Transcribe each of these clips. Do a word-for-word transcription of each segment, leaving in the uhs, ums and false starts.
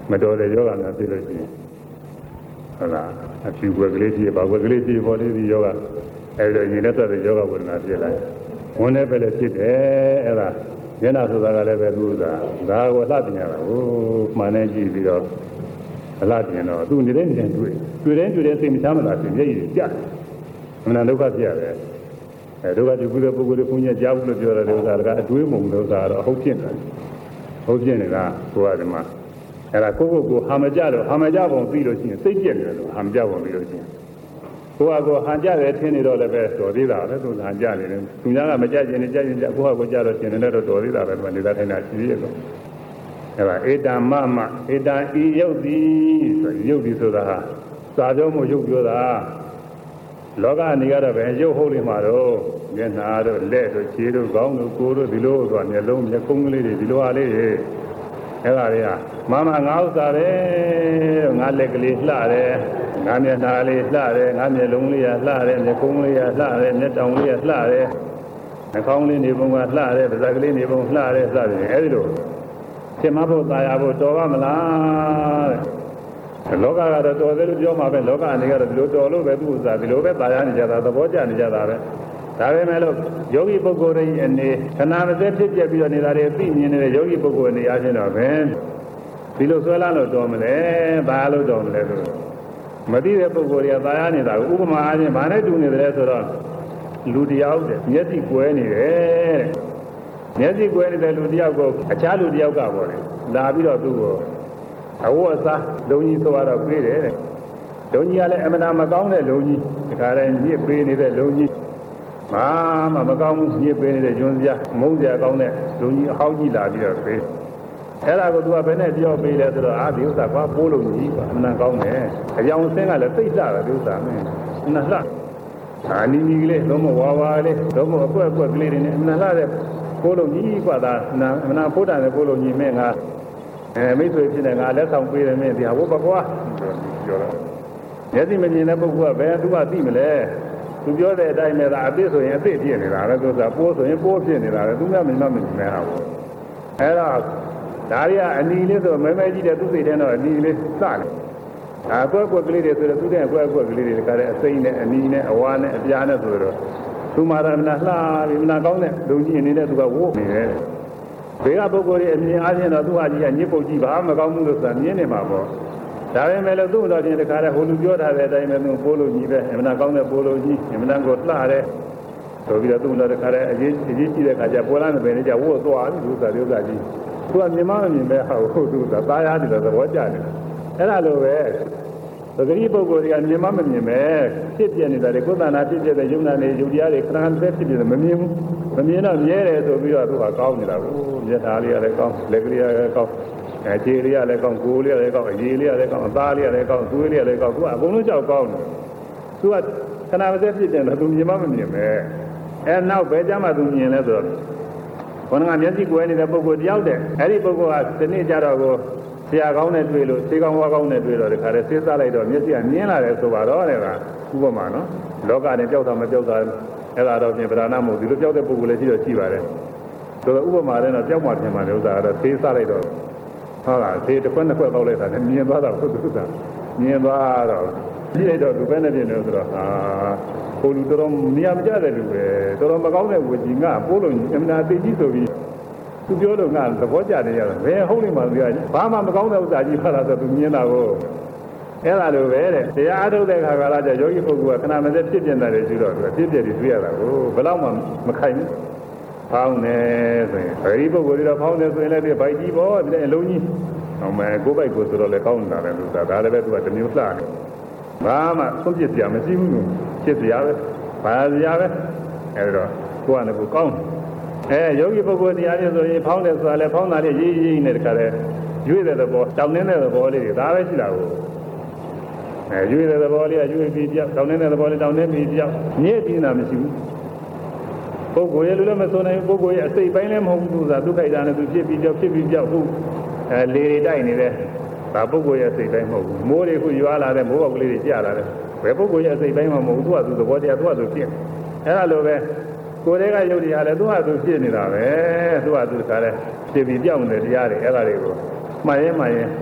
မတော်တဲ့ယောဂများဖြစ်လို့ရှိရင်ဟုတ်လားအဖြူွယ်ကလေးကြီးပါွယ်ကလေးကြီးပေါ်လေးဒီယောဂအဲ့လိုရင်နဲ့သက်တဲ့ယောဂဝေဒနာဖြစ်လာဝင်နေပဲလေဖြစ်တယ်အဲ့ဒါမျက်နှာဆိုတာကလည်းပဲသူကဒါကိုလှတင်ရတာဟိုမှန်နေကြည့်ပြီးတော့အလှတင်တော့သူနေတဲ့နေတိုင်းတွေ့တွေ့တိုင်းတွေ့တိုင်းစိတ်မချမ်းသာဖြစ်မျက်ရည်ကျမနာဒုက္ခဖြစ်ရတယ်အဲဒုက္ခဒီကုသိုလ်ပုဂ္ဂိုလ်တွေဘုန်းကြီးကြားဘူးလို့ပြောတယ်ဥစ္စာကအတွေးမုံလို့ဥစ္စာတော့ဟုတ်ဖြစ်တယ်ဟုတ်ဖြစ်နေတာကိုကဒီမှာအဲ့ဒါကိုကိုကိုဟာမကြတော့ဟာမကြပုံပြီးလို့ရှိရင်စိတ်ပြက်နေတယ်လို့ဟာမကြပုံပြီးလို့ရှိရင်ကိုကကိုဟန်ကြတယ်ထင်နေတော့လည်းပဲတော်သေးတာပဲသူဟန်ကြနေတယ်သူများကမကြခြင်းနဲ့ကြခြင်းကြကိုကကိုကြတော့ရှင်နေတော့တော်သေးတာပဲသူကနေတာထိုင်တာရှိသေးတယ်အဲ့ဒါဧတံမမဧတံဤယုတ်သည်ဆိုယုတ်သည်ဆိုတာဟာစာကြောမှုယုတ်ပြောတာလောကအနေကတော့ပဲရုပ်ဟုတ်လိမ့်မှာတော့မျက်နှာတို့လက်တို့ခြေတို့ခေါင်းတို့ကိုယ်တို့ဒီလိုဆိုတာမျက်လုံးမျက်ကုံးကလေးတွေဒီလိုအားလေးတွေအဲ့ဒါတွေကမမငါဥစ္စာတယ်ငါလက်ကလေးလှတယ်ငါမျက်နှာလေးလှတယ်ငါမျက်လုံးလေးကလှတယ်မျက်ကုံးလေးကလှတယ်မျက်တောင်လေးကလှတယ်နှာခေါင်းလေးနေပုံကလှတယ်ပါးစပ်ကလေးနေပုံလှတယ်စသဖြင့်အဲ့ဒီလိုသင်မဖို့ตายဖို့တော်ပါမလားတဲ့လောကကတော့တော်တယ်လို့ပြောမှာပဲလောကအနေကတော့ဒီလိုတော်လို့ပဲသူ့ဥစ္စာဒီလိုပဲตายရနေကြတာသဘောကျနေကြတာပဲဒါပေမဲ့လို့ယောဂီပုဂ္ဂိုလ်တွေအနေခဏမစက်ဖြစ်ပြပြီးတော့နေတာတွေသိမြင်နေတဲ့ယောဂီပုဂ္ဂိုလ်အနေအားဖြင့်တော့ပဲဒီလိုဆွဲလာလို့တော်မလဲဘာလို့တော်မလဲဆိုမသိတဲ့ပုဂ္ဂိုလ်တွေကตายရနေတာကိုဥပမာအားဖြင့်ဗာနဲ့တူနေတယ်ဆိုတော့လူတယောက်တဲ့မျက်စိကွဲနေတယ်မျက်စိကွဲနေတဲ့လူတယောက်ကိုအခြားလူတယောက်ကပေါ့လေလာပြီးတော့သူ့ကိုအဝတ်အစားလုံကြီးဆိုတော့ပြေးတယ်တဲ့လုံကြီးကလည်းအမှန်တမကောင်းတဲ့လုံကြီးဒီခါတိုင်းညစ်ပေးနေတဲ့လုံကြီးမာမမကောင်းဘူးညစ်ပေးနေတဲ့ဂျွန်းစရာမုန်းစရာကောင်းတဲ့လုံကြီးအဟောင်းကြီးလာပြီးတော့ပေးအဲ့ဒါကိုသူကဘယ်နဲ့ပြောပေးလဲဆိုတော့အာဒီဥစ္စာကွာပိုးလုံကြီးကွာအမှန်ကောင်းတယ်အကြောင်းစင်းကလည်းသိပ်လှတယ်ဒီဥစ္စာမင်းနှလှအာနီနီကလေးတော့မဝါဝါလေးတော့မအကွက်အကွက်ကလေးတွေနဲ့အမှန်လှတဲ့ပိုးလုံကြီးကွာဒါနာမနာဖိုးတာနဲ့ပိုးလုံကြီးမင်းကအဲမိတ်ဆွေဖြစ်နေငါလက်ဆောင်ပေးတယ်မင်းဒီဟာဘုဘကွာပြောတော့မျက်စိမမြင်တဲ့ပုဂ္ဂိုလ်ကဘယ်သူကသိမလဲသူပြောတဲ့အတိုင်းပဲဒါအသိဆိုရင်အသိဖြစ်နေတာပဲသူကပိုးဆိုရင်ပိုးဖြစ်နေတာပဲသူများမမြင်မမြင်နေတာပေါ့အဲ့တော့ဒါရီကအနီလေးဆိုမဲမဲကြီးတဲ့သူ့စိတ်ထဲတော့အနီလေးစတယ်အကွက်ကွက်ကလေးတွေဆိုတော့သူ့တဲ့အကွက်အကွက်ကလေးတွေကလည်းအစိမ့်နဲ့အနီနဲ့အဝါနဲ့အပြားနဲ့ဆိုတော့သူမှရမနာလှပြီးမနာကောင်းတဲ့လူကြီးအနေနဲ့သူကဝိုးနေတယ်ဘေကပုဂ္ဂိုလ်ရဲ့အမြင်အားဖြင့်တော့သူ့ဟာကြီးကညစ်ပုတ်ကြီးဘာမကောင်းဘူးလို့ဆိုတာမြင်နေမှာပေါ့ဒါပေမဲ့လို့သူ့တော်ချင်းတခါတည်းဟိုလူပြောထားတဲ့အတိုင်းပဲသူပိုးလို့ကြီးပဲအမှန်ကောင်းတဲ့ပိုးလို့ကြီးအမှန်ကိုလှတယ်ဆိုပြီးတော့သူ့တော်တခါတည်းအရေးအရေးကြီးတဲ့ခါကျပေါ်လာတဲ့ပဲကြဝို့သွားပြီသူကဒီဥစ္စာကြီးသူကမြင်မမမြင်ပဲဟာဟုတ်သူကသားရတယ်လို့သဘောကျတယ်အဲ့ဒါလိုပဲသတိပုဂ္ဂိုလ်တွေကမြင်မမမြင်ပဲဖြစ်ပြနေတာလေကိုယ်တဏ္ဍာဖြစ်ပြတဲ့ယုံနာနေယုံတရားတွေခဏခဏပဲဖြစ်ပြတယ်မမြင်ဘူးမမြင်တော့မြဲတယ်ဆိုပြီးတော့သူကကောင်းနေတာကိုမျက်နှာလေးကလည်းကောင်းလက်ကလေးကလည်းကောင်းအခြေလေးကလည်းကောင်းကိုယ်လေးကလည်းကောင်းအရေးလေးကလည်းကောင်းအသားလေးကလည်းကောင်းသွေးလေးကလည်းကောင်းသူကအကုန်လုံးကြောက်ကောင်းတယ်သူကခဏမစက်ဖြစ်တယ်သူမြင်မမမြင်ပဲအဲနောက်ပဲကြမှာသူမြင်လဲဆိုတော့ခန္ဓာမျက်စိကွယ်နေတဲ့ပုဂ္ဂိုလ်တယောက်တည်းအဲ့ဒီပုဂ္ဂိုလ်ကဒီနေ့ကြတော့ကိုဆရာကောင်းနဲ့တွေ့လို့ဆေးကောင်းဝါကောင်းနဲ့တွေ့တော့ဒီခါလေးစဉ်းစားလိုက်တော့မျက်စိကမြင်လာတယ်ဆိုပါတော့တဲ့ကဥပမာနော်လောကနဲ့ကြောက်တာမကြောက်တာအဲ့ဒါတော့ပြင်ဗราဏမဟုတ်ဒီလိုကြောက်တဲ့ပုဂ္ဂိုလ်လည်းရှိတော့ရှိပါတယ်ဆိုတော့ဥပမာနဲ့တော့ကြောက်မှပြင်ပါလေဥစ္စာကတော့ဆေးစားလိုက်တော့ဟုတ်လားဆေးတစ်ခွက်နှစ်ခွက်ပေါက်လိုက်တာနဲ့မြင်သွားတာဟုတ်သူကမြင်သွားတော့ကြည့်လိုက်တော့သူပဲနဲ့ပြင်နေဆိုတော့ဟာဟိုလူတော်နေရာမကျတဲ့လူပဲတော်တော်မကောင်းတဲ့ဝကြီးငါပိုးလို့အမှန်အသိကြီးဆိုပြီးသူပြောလို့ငါသဘောကျနေရတာဘယ်ဟုတ်လိမ့်မှာသူကဘာမှမကောင်းတဲ့ဥစ္စာကြီးပါလားဆိုသူမြင်တာကိုအဲ့ဒါလိုပဲတဲ့တရားအားထုတ်တဲ့ခါကလာကျယောဂီပုဂ္ဂိုလ်ကခဏမစက်ဖြစ်ပြနေတာတွေရှိတော့သူအဖြစ်ပြတွေတွေ့ရတာကိုဘယ်တော့မှမခိုင်ဘူးဖောင်းနေဆိုရင်အဲဒီပုဂ္ဂိုလ်တွေတော့ဖောင်းနေဆိုရင်လည်းဒီဘိုက်ကြီးပေါ့ဒီအလုံးကြီးဟောမယ်ကိုယ်ဘိုက်ကိုဆိုတော့လည်းကောင်းနေတာပဲလို့ဆိုတာဒါလည်းပဲသူကတမျိုးလှတယ်ဘာမှဆုံးပြစ်စရာမရှိဘူးလို့ဖြစ်စရာပဲဘာစရာပဲအဲဒီတော့ကိုယ်ကလည်းကိုကောင်းအဲယောဂီပုဂ္ဂိုလ်တရားချင်းဆိုရင်ဖောင်းတယ်ဆိုတာလည်းဖောင်းတာလေးရေးရေးနဲ့တခါလဲရွေ့တဲ့သဘောတောင်းနေတဲ့သဘောလေးတွေဒါပဲရှိတာကိုအဲရွေ့တဲ့သဘောလေးကရွေ့ပြီးပြောက်တောင်းနေတဲ့သဘောလေးတောင်းနေပြီးပြောက်ညစ်ပြီးတာမရှိဘူးပုဂ္ဂိုလ်ရဲ့လူလည်းမစွန်နိုင်ပုဂ္ဂိုလ်ရဲ့အစိတ်ပိုင်းလည်းမဟုတ်ဘူးဆိုတာသူခိုက်တာနဲ့သူဖြစ်ပြီးပြောက်ဖြစ်ပြီးပြောက်ဟုတ်အဲလေတွေတိုက်နေတယ်ဒါပုဂ္ဂိုလ်ရဲ့အစိတ်ပိုင်းမဟုတ်ဘူးမိုးတွေခုရွာလာတဲ့မိုးပေါက်ကလေးတွေကျလာတယ်ဘယ်ပုဂ္ဂိုလ်ရဲ့အစိတ်ပိုင်းမှမဟုတ်ဘူးသူကသူသဘောတရားသူကသူဖြစ်အဲဒါလိုပဲကိုယ်တည်းကယုတ်တရားလည်းသူ့ဟာသူဖြစ်နေတာပဲသူ့ဟာသူတခါလဲဖြစ်ပြီးပြောင်းနေတဲ့တရားတွေအဲ့ဒါတွေကိုမှတ်ရင်မှတ်ရင်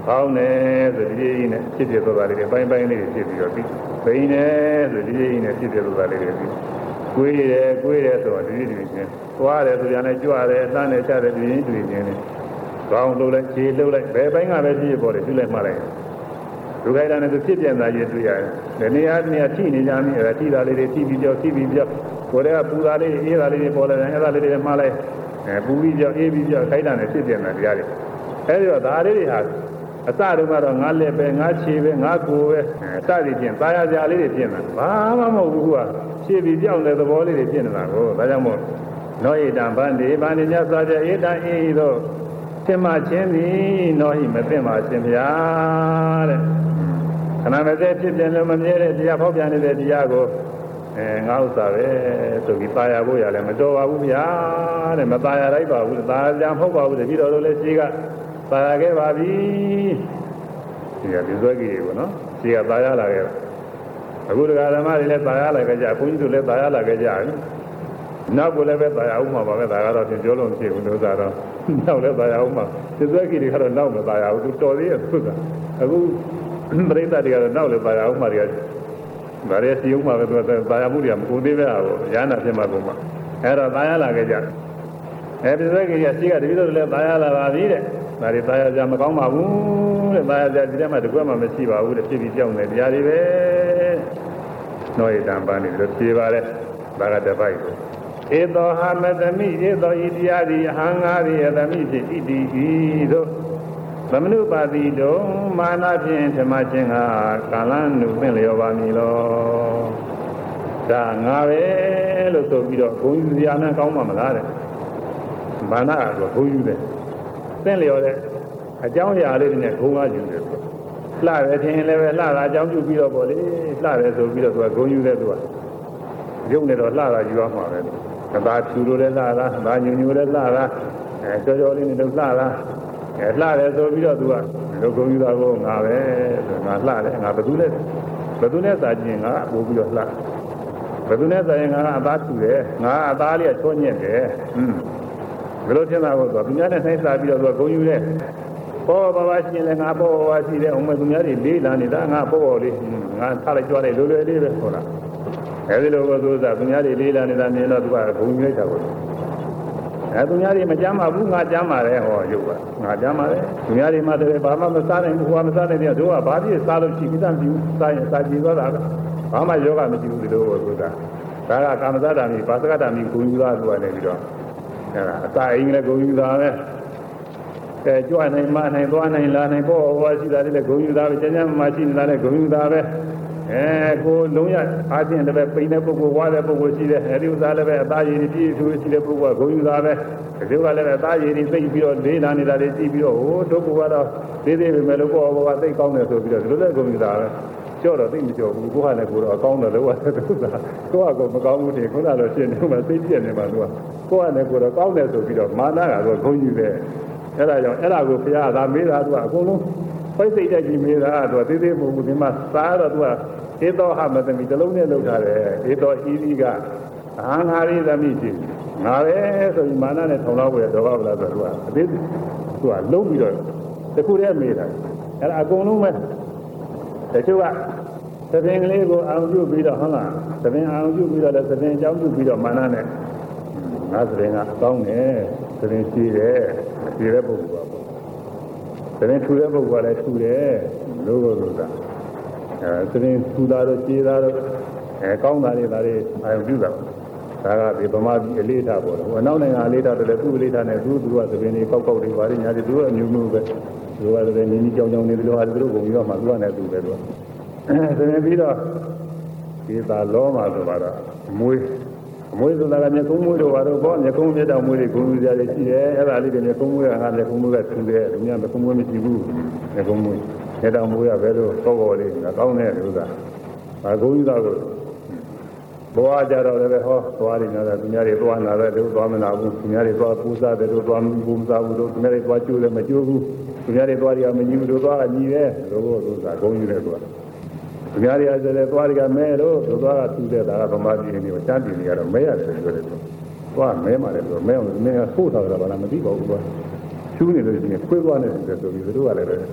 ဖောင်းနေဆိုဒီကြီးနဲ့ဖြစ်ဖြစ်သွားတာလေးတွေပိုင်းပိုင်းလေးတွေဖြစ်ပြီးတော့ပြီးပိန်နေဆိုဒီကြီးနဲ့ဖြစ်ဖြစ်သွားတာလေးတွေပြီးကိုယ်ရယ်ကိုယ်ရယ်ဆိုတော့ဒီကြီးတွေချင်းသွားတယ်ဆိုပြန်လဲကြွတယ်လှမ်းနေချတယ်ဒီကြီးတွေချင်းနဲ့ကောင်းလို့လဲခြေလှုပ်လိုက်ဘယ်ပိုင်းကပဲဖြစ်ဖြစ်ပေါ်တယ်ပြုလိုက်မှလိုက်ဒုက္ခတာနဲ့သူဖြစ်ပြန်တာကြီးတွေ့ရတယ်ဒီနေရာနေရာထိနေကြပြီအဲ့ဒါထိတာလေးတွေထိပြီးကြောက်ထိပြီးကြောက်ကိုယ်ကပူတာလေးအေးတာလေးတွေပေါ်လာတယ်အဲ့ဒါလေးတွေမှလိုက်အဲပူပြီးကြောက်အေးပြီးကြောက်ခိုက်တာနဲ့ဖြစ်ပြန်တာတရားတွေအဲဒီတော့ဒါလေးတွေဟာအစတုန်းကတော့ငါလက်ပဲငါခြေပဲငါကိုယ်ပဲအစတွေပြင်သားရကြလေးတွေပြင်တာဘာမှမဟုတ်ဘူးကွာခြေပြီးကြောက်တဲ့သဘောလေးတွေပြင်နေတာကိုဒါကြောင့်မို့နောဣတံဗန္တိဗန္တိမြတ်စွာဘုရားဧတံအေဤသို့သင်္မချင်းသည်နောဟိမသိမရှင်ဗျာတဲ့ခဏမစဲဖြစ်ပြန်လို့မမြဲတဲ့တရားဖောက်ပြန်နေတဲ့တရားကိုအဲငါဥစ္စာပဲဆိုပြီးตายရဖို့ရလဲမတော်ပါဘူးဗျာတဲ့မตายရလိုက်ပါဘူးตายကြမဟုတ်ပါဘူးတတိတော်တို့လည်းရှိကตายရခဲ့ပါပြီဒီကဒီဇွဲကြီးကိုနော်ရှိကตายရလာခဲ့တာအခုတရားဓမ္မတွေလည်းตายရလာခဲ့ကြဘုန်းကြီးတို့လည်းตายရလာခဲ့ကြပြီနောက်ကိုလည်းပဲตายရအောင်မှာပါပဲဒါကတော့သင်ပြောလို့မရှိဘူးလို့ဆိုတော့နောက်လည်းตายရအောင်မှာဒီဇွဲကြီးတွေကတော့နောက်မตายရဘူးသူတော်သေးရဲ့သူကအခုပရိသတ်တွေကတော့နောက်လည်းตายရအောင်မှာတွေကဒါရဲစီအောင်မှာပဲသူကตายရမှုတွေကမကုန်သေးပဲဟာကိုရဟနာဖြစ်မှာကုန်မှာအဲ့တော့ตายရလာခဲ့ကြအဲဒီဇွဲကြီးကရှိကတပည့်တို့လည်းตายရလာပါပြီတဲ့ဒါတွေตายရကြမကောင်းပါဘူးတဲ့ตายရကြဒီထဲမှာတကွက်မှမရှိပါဘူးတဲ့ဖြစ်ပြီးကြောက်နေတရားတွေပဲနောဣတံပန်းနေလို့ဖြေပါတယ်ဒါကတပိုက်ဧသောဟာမတမိဧသောဤတရားသည်အဟံငါရိယသမိဖြင့်ဣတိဤသို့သမနုပါတိတုံမာနဖြင့်ဓမ္မချင်းကကာလနုပင့်လျောပါမည်လောဒါငါပဲလို့ဆိုပြီးတော့ဘုန်းကြီးစရာနဲ့ကောင်းမှမလားတဲ့မာနကတော့ဘုန်းကြီးတဲ့သင်လျော်တဲ့အကြောင်းအရာလေးတွေနဲ့ဂုဏ်ကယူတယ်ဆိုလှတယ်ထင်ရင်လည်းပဲလှတာအကြောင်းပြုပြီးတော့ပေါ့လေလှတယ်ဆိုပြီးတော့သူကဂုဏ်ယူတယ်သူကရုပ်နဲ့တော့လှတာယူရမှာပဲအသာဖြူလို့လည်းလှတာအသာညူညူလည်းလှတာအဲကြောကြောလေးနဲ့တော့လှတာအဲလှတယ်ဆိုပြီးတော့သူကလူဂုဏ်ယူတာကိုငါပဲဆိုငါလှတယ်ငါဘယ်သူလဲဘယ်သူနဲ့စာကျင်ငါပို့ပြီးတော့လှဘယ်သူနဲ့စာရင်ငါအသာဖြူတယ်ငါအသားလေးကချောညက်တယ်ဟွန်းဘယ်လိုထင်တာကိုဆိုသူများနဲ့နှိုင်းစားပြီးတော့သူကဂုဏ်ယူတယ်ပေါ်ပါပါရှိရင်လည်းငါပေါ်ပါရှိတယ်အောင်မသူများတွေလေးလာနေတာငါပေါ်ပေါ်လေးငါထားလိုက်ကြွားလိုက်လွယ်လွယ်လေးပဲဟောလားအဲဒီလိုကိုသူစားသူများတွေလေးလာနေတာမြင်တော့သူကဂုဏ်ယူလိုက်တာကိုအဲသူများတွေမကြမ်းပါဘူးငါကြမ်းပါတယ်ဟောရုပ်ကငါကြမ်းပါတယ်သူများတွေမှတည်းဘာမှမစားနိုင်ဘူးဟိုကမစားနိုင်တဲ့တို့ကဘာဖြစ်စားလို့ရှိပြီးသားမရှိဘူးစားရင်စားကြည့်သွားတာဘာမှယောဂမရှိဘူးဒီလိုကိုသူကဒါကကာမဇ္ဇတာမီပါစကတာမီဂုဏ်ယူသားသူကလည်းပြီးတော့အဲ့ဒါအစာအိမ်လည်းဂုဏ်ယူတာပဲအဲကြွနိုင်မနိုင်သွားနိုင်လာနိုင်ပေါ်ဟောရှိတာလည်းဂုဏ်ယူတာပဲကျန်ကျန်မှရှိနေတာလည်းဂုဏ်ယူတာပဲအဲကိုလုံးရအားဖြင့်လည်းပိန်တဲ့ပုဂ္ဂိုလ်ဝါတဲ့ပုဂ္ဂိုလ်ရှိတယ်အဲဒီဥစားလည်းပဲအသားရည်ပြည့်စုံရှိတဲ့ပုဂ္ဂိုလ်ကဂုဏ်ယူတာပဲဒီကလည်းပဲအသားရည်သိပြီးတော့လေးလာနေတာတွေကြည့်ပြီးတော့ဟိုတို့ကတော့သေးသေးပဲလို့ပေါ်ပေါ်ကသိကောင်းတယ်ဆိုပြီးတော့ဒီလိုလည်းဂုဏ်ယူတာပဲကြောက်တော့သိမကြောက်ဘူးကိုကလည်းကိုတော့အကောင်းတယ်လို့ရတယ်သူကကိုကမကောင်းဘူးတင်ခုနကတော့ရှင်းနေမှသိပြည့်နေမှာသူကကိုကလည်းကိုတော့ကောင်းတယ်ဆိုပြီးတော့မာနကတော့ဂုဏ်ယူတယ်အဲ့ဒါကြောင့်အဲ့ဒါကိုဘုရားကသာမေးတာသူကအကုန်လုံးဖိတ်စိတ်တဲ့ကြီးမေးတာသူကသေးသေးမဟုတ်ဘူးဒီမှာစားတော့သူကဧသောဟမသမီတလုံးနဲ့လောက်ထားတယ်ဧသောဤဤကအဟံငါရိသမီဖြစ်ငါပဲဆိုပြီးမာနနဲ့ထောင်လောက်ပဲတော့ပါလားဆိုတော့သူကအသေးသူကလုံးပြီးတော့တခုတည်းမေးတာအဲ့ဒါအကုန်လုံးပဲတချို့ကသဘင်ကလေးကိုအောင်ပြုပြီးတော့ဟုတ်လားသဘင်အောင်ပြုပြီးတော့လည်းသဘင်အကြောင်းပြုပြီးတော့မာနနဲ့ငါသဘင်ကကောင်းတယ်သဘင်ရှိတယ်ရှိတဲ့ပုဂ္ဂိုလ်ပါသဘင်ထူတဲ့ပုဂ္ဂိုလ်ကလည်းထူတယ်လို့လို့သာအဲသဘင်ထူတာတော့ရှိတာတော့အဲကောင်းတာတွေဒါတွေအာရုံပြုတာဒါကဒီဗမာပြည်အလေးထားပေါ်တယ်ဟိုအနောက်နိုင်ငံအလေးထားတယ်သူ့အလေးထားနဲ့သူ့သူကသဘင်တွေပေါက်ပေါက်တွေပါတယ်ညာတွေသူကအမျိုးမျိုးပဲသူကလည်းနင်းကြီးကြောင်ကြောင်နေတယ်လို့အဲဒီလိုကုန်ပြီးတော့မှသူကလည်းသူပဲသူကအဲသဘင်ပြီးတော့ဒီသာလောမှာဆိုတော့မွေးအမွေးဆိုတာကမြေကုန်းမွေးတို့ဘာလို့ပေါ့မြေကုန်းမြေတောင်မွေးတွေဂုံယူကြရရှိတယ်အဲ့ဒါလေးတွေမြေကုန်းမွေးကငါမြေကုန်းမွေးကထူတယ်လူများမြေကုန်းမွေးမရှိဘူးမြေကုန်းမွေးမြေတောင်မွေးကဘယ်လိုကောက်ကောက်လေးကကောင်းတဲ့ဥစ္စာဘာဂုံယူတာကိုဘဝကြတော့လည်းဟောသွားနေတယ်သူများတွေသွားနာတယ်တို့သွားမနာဘူးသူများတွေသွားပူစားတယ်တို့သွားပူမစားဘူးတို့သူများတွေသွားကျိုးတယ်မကျိုးဘူးသူများတွေသွားရမညီဘူးတို့သွားကညီတယ်တို့ကိုဥစ္စာဂုံယူတယ်ဆိုတာသူများတွေဆိုလည်းသွားရကမဲလို့သူသွားကသူတဲ့ဒါကဗမာပြည်နေကိုစမ်းပြည်နေကတော့မဲရတယ်ပြောတယ်သူသွားမဲမှလည်းဆိုမဲအောင်မင်းကဖိုးထားတာဘာလားမသိပါဘူးကွာချူးနေလို့ရှိရင်ခွေးသွားနေတယ်ဆိုပြီးသူတို့ကလည်း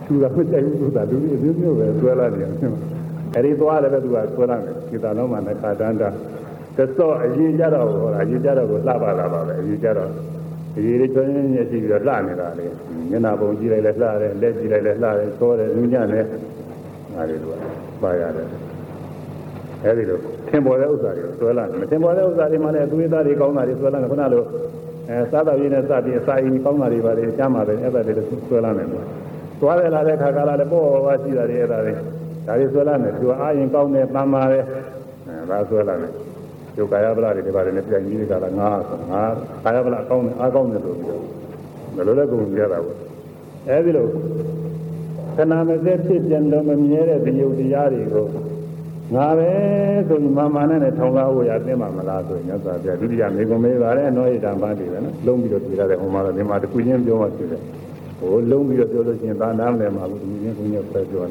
သူကမကြိုက်ဘူးဆိုတာလူကြီးအမျိုးမျိုးပဲဆွဲလာတယ်အဲဒီသွားလည်းပဲသူကဆွဲလာတယ်ဒီတလုံးမှာနခါတန်းတာသစောအရင်ကြတော့ဟောအရင်ကြတော့ကိုလှပါလာပါပဲအရင်ကြတော့ဒီလေးချွင်းချင်းရှိပြီးတော့လှနေတာလေမျက်နှာပုံကြည့်လိုက်လဲလှတယ်လက်ကြည့်လိုက်လဲလှတယ်သောတယ်လူညံ့တယ်အဲဒီလိုပါရတယ်အဲဒီလိုသင်ပေါ်တဲ့ဥစ္စာတွေဆွဲလာတယ်မသင်ပေါ်တဲ့ဥစ္စာတွေမှလည်းသူ့သားတွေကောင်းတာတွေဆွဲလာတယ်ခုနလိုအဲစားတော်ရင်းနဲ့စပြီးအစာရင်ကောင်းတာတွေပါလေအချမ်းပါပဲအဲ့ဒါတွေဆွဲလာတယ်ကွာသွားရလာတဲ့ခါကလာလည်းပေါ့ပါရှိတာတွေအဲ့ဒါတွေဒါတွေဆွဲလာတယ်သူအားရင်ကောင်းတယ်ပန်းပါတယ်အဲဒါဆွဲလာတယ်ကျုပ်ကာယဗလာတွေဒီပါတယ်နဲ့ပြန်ကြီးတွေကလာငါဆိုငါကာယဗလာကောင်းတယ်အားကောင်းတယ်ဆိုပြီးတော့ဘယ်လိုလဲကုန်ကြတာပေါ့အဲဒီလိုခဏမစက်ဖြစ်ပြန်တော့မမြဲတဲ့ဒီယုတ်တရားတွေကိုငါပဲဆိုပြီးမာမာနဲ့ထောင်လာဖို့ရသိမှာမလားဆိုရင်မြတ်စွာဘုရားဒုတိယမေကွန်မေးပါတယ်အနောဣဒံပါတိပဲနော်လုံးပြီးတော့ပြေရတယ်ဟိုမှာတော့ဒီမှာတခုချင်းပြောမှဖြစ်တယ်ဟိုလုံးပြီးတော့ပြောလို့ရှိရင်သာနာမလဲမှာဘူးဒီချင်းခုညပဲပြော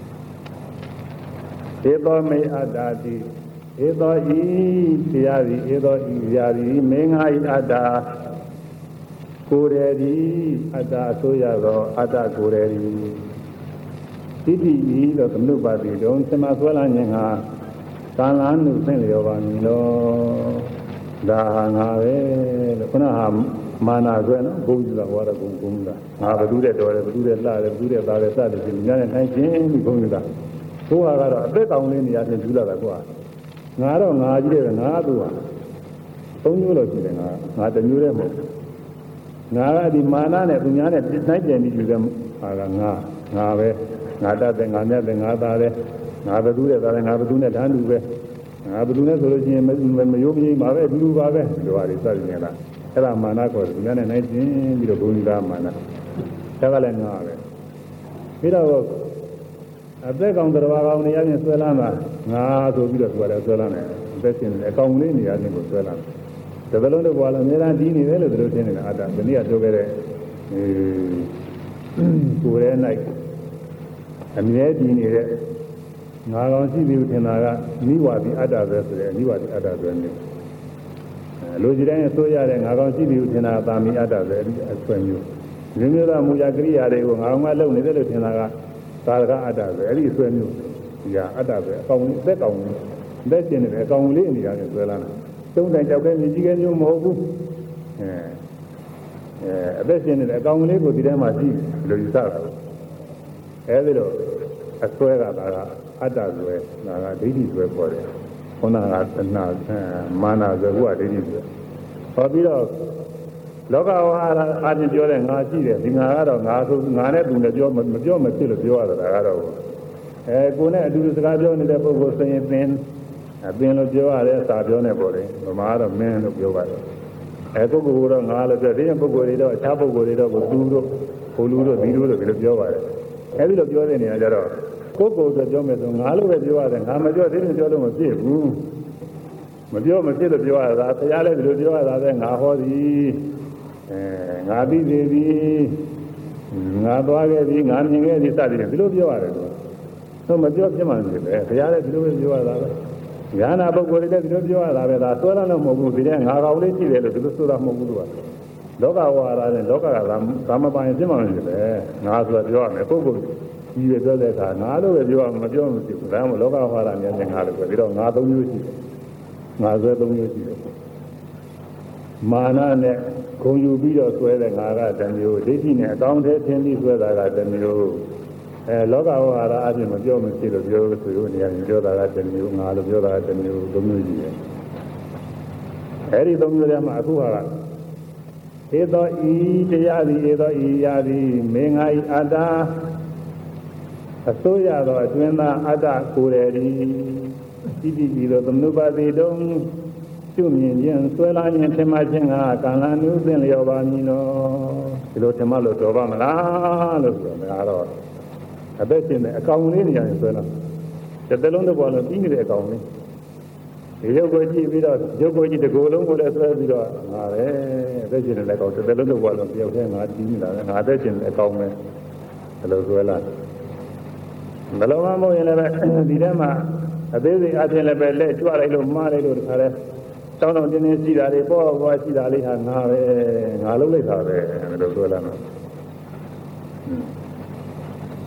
တယ်ဧသောမေအတ္တာတိဧသောဤတရားသည်ဧသောဤရာသည်မင်းငါဤအတ္တာကိုယ်ရည်သည်အတ္တအစိုးရသောအတ္တကိုယ်ရည်တိတိဤတော့သမုပ္ပါတိတုံသမာဆွဲလာခြင်းဟာသာလန်းနုဆင့်လျော်ပါမည်လောဒါဟာငါပဲလို့ခုနကမာနာဆွဲနော်ဘုံကြီးလားဝါရဘုံဘုံလားငါဘသူတဲ့တော်တယ်ဘသူတဲ့လှတယ်ဘသူတဲ့သားတယ်စတယ်ပြင်ညာနဲ့တိုင်းချင်းဒီဘုံကြီးလားဘိုးကတော့အသက်ကောင်းလေးနေရာချင်းကျူးလာတာကွာငါတော့ငါကြီးတယ်ငါသူ့ဟာသုံးမျိုးလို့ရှိတယ်ငါငါတမျိုးတည်းမဟုတ်ငါကဒီမာနနဲ့သူများနဲ့တိုင်းပြန်ပြီးယူတဲ့ဟာကငါငါပဲငါတတ်တယ်ငါမြတ်တယ်ငါသားတယ်ငါဘသူတဲ့သားတယ်ငါဘသူနဲ့ဓာတ်တူပဲငါဘသူနဲ့ဆိုလို့ရှိရင်မမယုံမရင်ပါပဲအတူတူပါပဲဒီလိုဟာတွေစသည်နေတာအဲ့ဒါမာနခေါ်တယ်သူများနဲ့နိုင်ချင်းပြီးတော့ဘုံကြီးသားမာနဒါကလည်းငါပဲပြီးတော့အသက်ကောင်တော်ကောင်နေရာချင်းဆွဲလာတာငါဆိုပြီးတော့သူကလည်းဆွဲလာတယ်အသက်ရှင်တယ်အကောင်လေးနေရာချင်းကိုဆွဲလာတယ်ဒါဘလုံးတော့ဘာလဲအများအားဒီနေတယ်လို့သူတို့ထင်နေတာအတ္တဒီနေ့ကပြောခဲ့တဲ့အဲကိုယ်ရဲ့၌အမြဲတည်နေတဲ့ငါကောင်ရှိပြီထင်တာကနိဝါဒီအတ္တပဲဆိုတဲ့နိဝါဒီအတ္တပဲနေအဲလူကြီးတိုင်းဆိုရတဲ့ငါကောင်ရှိပြီထင်တာသာမီအတ္တပဲအဆွဲမျိုးမျိုးမျိုးသောမူရကရိယာတွေကိုငါကောင်ကလုပ်နေတယ်လို့ထင်တာကသာရကအတ္တပဲအဲ့ဒီအဆွဲမျိုးဒီကအတ္တပဲအကောင်အသက်ကောင်အသက်ရှင်နေတယ်အကောင်လေးနေရာနဲ့ဆွဲလာတာသုံးတိုင်ကြောက်တဲ့မြကြီးကမျိုးမဟုတ်ဘူးအဲအဲအသက်ရှင်နေတယ်အကောင်လေးကိုဒီထဲမှာရှိလို့ယူဆတာအဲဒီလိုအစွဲကဒါကအတ္တစွဲဒါကဒိဋ္ဌိစွဲပေါ်တယ်ခုနကသနာမာနစွဲဘုရားဒိဋ္ဌိစွဲဟောပြီးတော့လောကဝါဒအချင်းပြောတဲ့ငါရှိတယ်ဒီငါကတော့ငါဆိုငါနဲ့သူနဲ့ပြောမပြောမဖြစ်လို့ပြောရတာကတော့အဲကိုနဲ့အတူတူစကားပြောနေတဲ့ပုဂ္ဂိုလ်ဆိုရင်သင်အပင်လို့ပြောရတယ်စာပြောနေပေါ်တယ်ဗမာကတော့မင်းလို့ပြောပါတယ်အဲပုဂ္ဂိုလ်ကတော့ငါလို့ပြောတဲ့ပုဂ္ဂိုလ်တွေတော့အခြားပုဂ္ဂိုလ်တွေတော့သူတို့ကိုလူတို့ဒီတို့လို့ဒီလိုပြောပါတယ်အဲဒီလိုပြောတဲ့နေရာကျတော့ကိုယ်ကိုယ်ဆိုပြောမယ်ဆိုငါလို့ပဲပြောရတယ်ငါမပြောသေးတယ်ပြောလို့မဖြစ်ဘူးမပြောမဖြစ်လို့ပြောရတာဆရာလည်းဒီလိုပြောရတာပဲငါဟောသည်အဲငါသိသေးသည်ငါသွားခဲ့သည်ငါမြင်ခဲ့သည်စသည်ဖြင့်ဒီလိုပြောရတယ်တော့တော့မပြောဖြစ်မှန်းဖြစ်ပဲဆရာလည်းဒီလိုပဲပြောရတာပဲဉာဏပုဂ္ဂိုလ်တွေလည်းဒီလိုပြောရတာပဲဒါသွဲလာတော့မဟုတ်ဘူးဒီတဲ့ငါကောင်လေးရှိတယ်လို့ဒီလိုဆိုတာမဟုတ်ဘူးသူကလောကဝါဒနဲ့လောကကသာမပိုင်ဖြစ်မှန်းဖြစ်ပဲငါဆိုတာပြောရမယ်ပုဂ္ဂိုလ်ကြီးရပြောတဲ့အခါငါလို့ပဲပြောရမပြောမှဖြစ်ဘူးဒါမှမဟုတ်လောကဝါဒများနဲ့ငါလို့ပဲပြီးတော့ငါသုံးမျိုးရှိတယ်ငါဆွဲသုံးမျိုးရှိတယ်မာနနဲ့ဂုံယူပြီးတော့ဆွဲတဲ့ငါကတစ်မျိုးဒိဋ္ဌိနဲ့အကောင်းထဲထင်ပြီးဆွဲတာကတစ်မျိုးအဲလောကဝါဒအပြင်မပြောမဖြစ်လို့ပြောဆိုလို့နေရာပြောတာကတစ်မျိုးငါလို့ပြောတာကတစ်မျိုးသုံးမျိုးရှိတယ်အဲဒီသုံးမျိုးထဲမှာအခုဟာကဧသောဤတရားသည်ဧသောဤရာသည်မေငါဤအတ္တအစိုးရသောအတွင်းသားအတ္တကိုယ်ရည်တိတိတိသောသမုပ္ပါတိတုံကျွမြင်ခြင်းဆွဲလာခြင်းထင်မှခြင်းကကံလာနုသင်လျော်ပါမည်နော်ဒီလိုထင်မှလို့တော်ပါမလားလို့ပြောတာတော့အသက်ရှင်တဲ့အကောင်လေးနေရာနဲ့ဆွဲလာတစ်သက်လုံးတစ်ပေါ်လုံးပြီးနေတဲ့အကောင်လေးဒီရုပ်ကိုကြည့်ပြီးတော့ရုပ်ကိုကြည့်တစ်ကိုယ်လုံးကိုလည်းဆွဲပြီးတော့ငါပဲအသက်ရှင်တဲ့အကောင်တစ်သက်လုံးတစ်ပေါ်လုံးပြောက်ခဲငါပြီးနေတာပဲငါအသက်ရှင်တဲ့အကောင်ပဲဒီလိုဆွဲလာဘယ်လိုမှမဟုတ်ရင်လည်းဒီထဲမှာအသေးစိတ်အချင်းလည်းပဲလက်ကြွလိုက်လို့မှားလိုက်လို့တခါလဲတောင်းတောင်းတင်းတင်းရှိတာတွေပေါ့ပေါ့ရှိတာလေးဟာငါပဲငါလုံးလိုက်တာပဲလို့ပြောလာတော့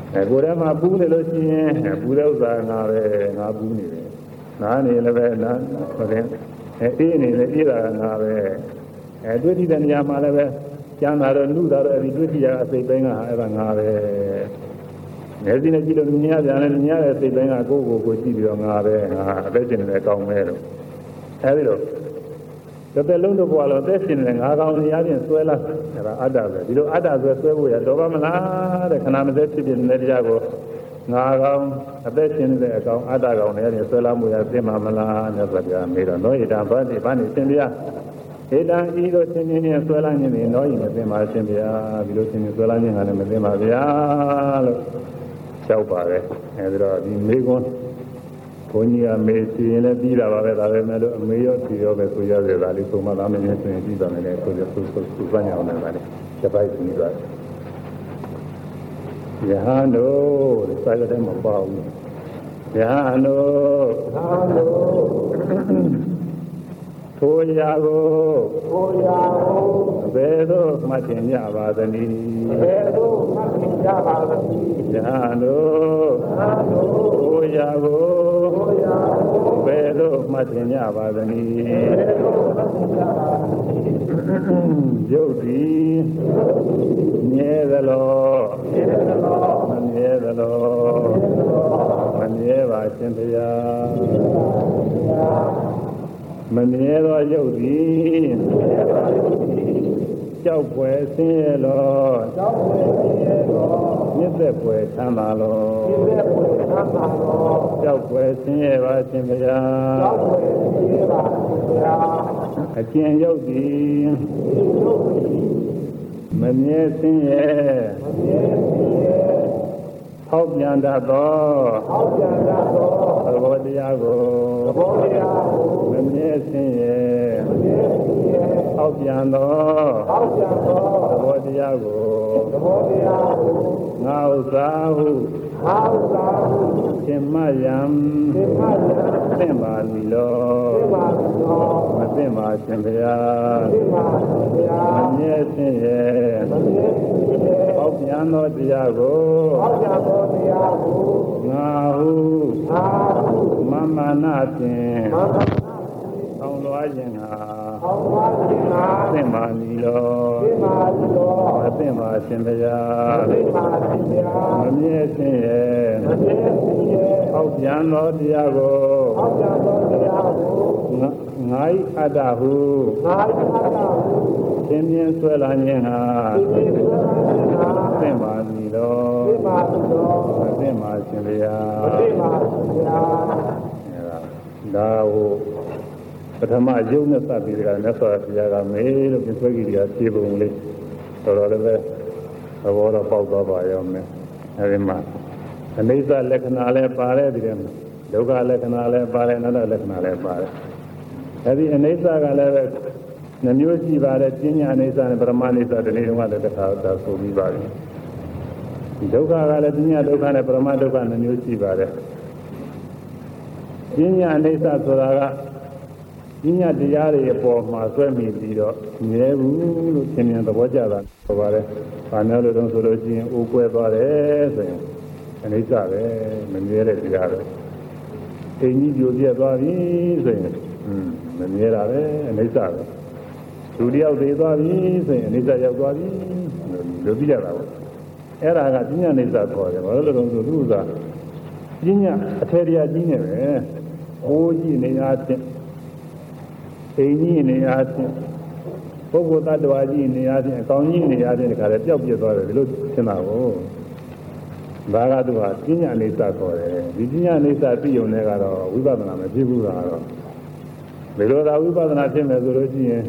အဲကိုယ်ထဲမှာပူးနေလို့ရှိရင်ပူတဲ့ဥစ္စာငါပဲငါပူးနေတယ်နားနေလည်းပဲနားဆိုတဲ့အဲအေးနေလည်းအေးတာငါပဲအဲတွေ့ထိတဲ့နေရာမှာလည်းပဲကျမ်းသာတော့လူတာတော့အဲဒီတွေ့ထိရအစိတ်ပိုင်းကအဲ့ဒါငါပဲနေစီနဲ့ကြည့်လို့မြင်ရပြန်တယ်မြင်ရတဲ့စိတ်ပိုင်းကကိုယ့်ကိုယ်ကိုကြည့်ပြီးတော့ငါပဲငါအသက်ရှင်နေတဲ့အကောင်းပဲလို့အဲဒီလိုတစ်သက်လုံးတော့ဘဝလုံးသက်ရှင်နေငါကောင်းနေရခြင်းဆွဲလာအဲ့ဒါအတ္တပဲဒီလိုအတ္တဆွဲဆွဲဖို့ရတော့ပါမလားတဲ့ခဏမသက်ဖြစ်ဖြစ်နေတဲ့တရားကိုငါကောင်းအသက်ရှင်နေတဲ့အကောင်းအတ္တကောင်းနေရခြင်းဆွဲလာမှုရသိမှာမလားတဲ့ဆိုကြမေးတော့နောဣတာဘာတိဘာနေရှင်ဗျာဧတံဤသို့ရှင်ရှင်နဲ့ဆွဲလာခြင်းနေနောဤမသိမှာရှင်ဗျာဒီလိုရှင်ရှင်ဆွဲလာခြင်းကလည်းမသိမှာဗျာလို့လျှောက်ပါပဲအဲဒီတော့ဒီမေကွန်းဘုန်းကြီးကမေးစီရင်လည်းပြီးတာပါပဲဒါပဲမဲ့လို့အမေရောစီရောပဲဆိုရစေတာလေးဆိုမှသားမင်းဆိုရင်ပြီးသွားမယ်လေဆိုရဆိုဆိုစမ်းရအောင်လည်းပါတယ်တစ်ပိုက်ပြီးသွားယဟန်တို့စိုက်တဲ့မပေါ့ဘူးယဟန်တို့ယဟန်တို့ထိုရာကိုထိုရာကိုဘယ်သို့မှတ်တင်ကြပါသနည်းဘယ်သို့မှတ်တင်ကြပါသနည်းယဟန်တို့ယဟန်တို့ထိုရာကိုထိုရာကိုဘယ်သို့မှတ်တင်ကြပါသနည်းဘယ်သို့မှတ်တင်ကြပါသနည်းယုတ်သည်မြဲသလောမြဲသလောမမြဲသလောမမြဲပါရှင်ဘုရားမမြဲသောယုတ်သည်ကြောက်ွယ်ဆင်းရဲလောကြောက်ွယ်ဆင်းရဲလောမြစ်သက်ွယ်ချမ်းသာလောမြစ်သက်ွယ်ချမ်းသာလောကြောက်ွယ်ဆင်းရဲပါရှင်ဘုရားကြောက်ွယ်ဆင်းရဲပါရှင်ဘုရားအကျဉ်ယုတ်သည်မမြဲဆင်းရဲမမြဲဆင်းရဲဟောက်ပြန်တတ်သောဟောက်ပြန်တတ်သောသဘောတရားကိုသဘောတရားကိုမမြဲဆင်းရဲမမြဲဆင်းရဲဟောက်ပြန်သောဟောက်ပြန်သောသဘောတရားကိုသဘောတရားကိုငါဥစ္စာဟုငါဥစ္စာဟုသင်္မယံသင်္မယံသင်္ပါလီလောသင်္ပါလီလောမသင်္ပါရှင်ဗျာသင်္ပါရှင်ဗျာမမြဲဆင်းရဲမမြဲဆင်းရဲဟောက်ပြန်သောတရားကိုဟောက်ပြန်သောတရားကိုငါဟုငါဟုမမနာဖြင့်မမနာအောင်လွားခြင်းဟာအောင်လွားခြင်းဟာသင်္မာနီလောသင်္မာနီလောမသင်္မာရှင်ဗျာမသင်္မာရှင်ဗျာမမြဲခြင်းရဲ့မမြဲခြင်းရဲ့ဟောက်ပြန်သောတရားကိုဟောက်ပြန်သောတရားကိုငါဤအတ္တဟုငါဤအတ္တဟုသင်မြင်ဆွဲလာခြင်းဟာသင်မြင်ဆွဲလာခြင်းဟာသင်္မာနီလောသင်္မာနီလောမသင်္မာရှင်ဗျာမသင်္မာရှင်ဗျာဒါဟုပထမယုံနဲ့စပ်ပြီးကြတယ်မြတ်စွာဘုရားကမေးလို့ပြဆွဲကြည့်ကြဖြေပုံလေးတော်တော်လည်းပဲသဘောတော့ပေါက်သွားပါရောမယ်အဲဒီမှာအနိစ္စလက္ခဏာလည်းပါတယ်ဒီထဲမှာဒုက္ခလက္ခဏာလည်းပါတယ်အနတ္တလက္ခဏာလည်းပါတယ်အဲဒီအနိစ္စကလည်းပဲနှမျိုးရှိပါတယ်ပညာအနိစ္စနဲ့ပရမအနိစ္စဒီနေ့တုန်းကလည်းတစ်ခါသာဆိုပြီးပါပြီဒုက္ခကလည်းပညာဒုက္ခနဲ့ပရမဒုက္ခနှမျိုးရှိပါတယ်ပညာအနိစ္စဆိုတာကပညာတရားတွေအပေါ်မှာဆွဲမိပြီးတော့မြဲဘူးလို့သင်မြင်သဘောကျတာဆိုပါတယ်။ဘာများလို့တုံးဆိုလို့ရှိရင်အိုးကွဲသွားတယ်ဆိုရင်အနိစ္စပဲမမြဲတဲ့တရားပဲ။အိမ်ကြီးပြိုပြက်သွားပြီဆိုရင်อืมမမြဲတာပဲအနိစ္စပဲ။လူတယောက်သေးသွားပြီဆိုရင်အနိစ္စရောက်သွားပြီလို့ပြရတာပေါ့။အဲ့ဒါကပညာအနိစ္စခေါ်တယ်။ဘာလို့လဲဆိုသူကပညာအထေရကြီးနေပဲ။အိုးကြီးနေအားဖြင့်အိမ်ကြီးနေရာချင်းပုဂ္ဂိုလ်တ attva ကြီးနေရာချင်းအကောင်ကြီးနေရာချင်းတခါတည်းပျောက်ပြစ်သွားတယ်ဒီလိုရှင်းတာကိုဘာကသူကပညာအိဋ္ဌခေါ်တယ်ဒီပညာအိဋ္ဌသိုံနဲ့ကတော့ဝိပဿနာမဖြစ်ဘူးလားတော့ဘယ်လိုသာဝိပဿနာဖြစ်မယ်ဆိုလို့ရှိရင်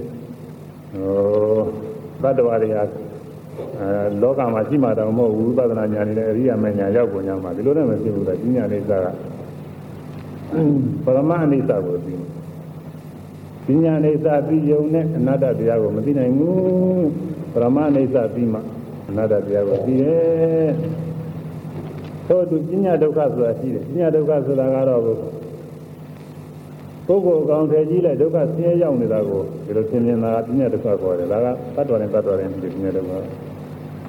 ဟိုတ attva တွေကအဲလောကမှာရှိမှတော့မဟုတ်ဘူးဝိပဿနာဉာဏ်နဲ့အရိယာမဉာဏ်ရောက်ကုန်ကြမှာဒီလိုနဲ့မဖြစ်ဘူးလားပညာအိဋ္ဌကပရမအိဋ္ဌကိုသိပညာအိဋ္ဌပြီးယုံနဲ့အနတ္တတရားကိုမသိနိုင်ဘူးပရမအိဋ္ဌပြီးမှအနတ္တတရားကိုသိတယ်သို့သူပညာဒုက္ခဆိုတာရှိတယ်ပညာဒုက္ခဆိုတာကတော့ပုဂ္ဂိုလ်အကောင်ထည်ကြီးလိုက်ဒုက္ခဆင်းရဲရောက်နေတာကိုဒီလိုသင်မြင်တာပညာဒုက္ခခေါ်တယ်ဒါကတတ်တော်နဲ့တတ်တော်နဲ့ဒီပညာဒုက္ခ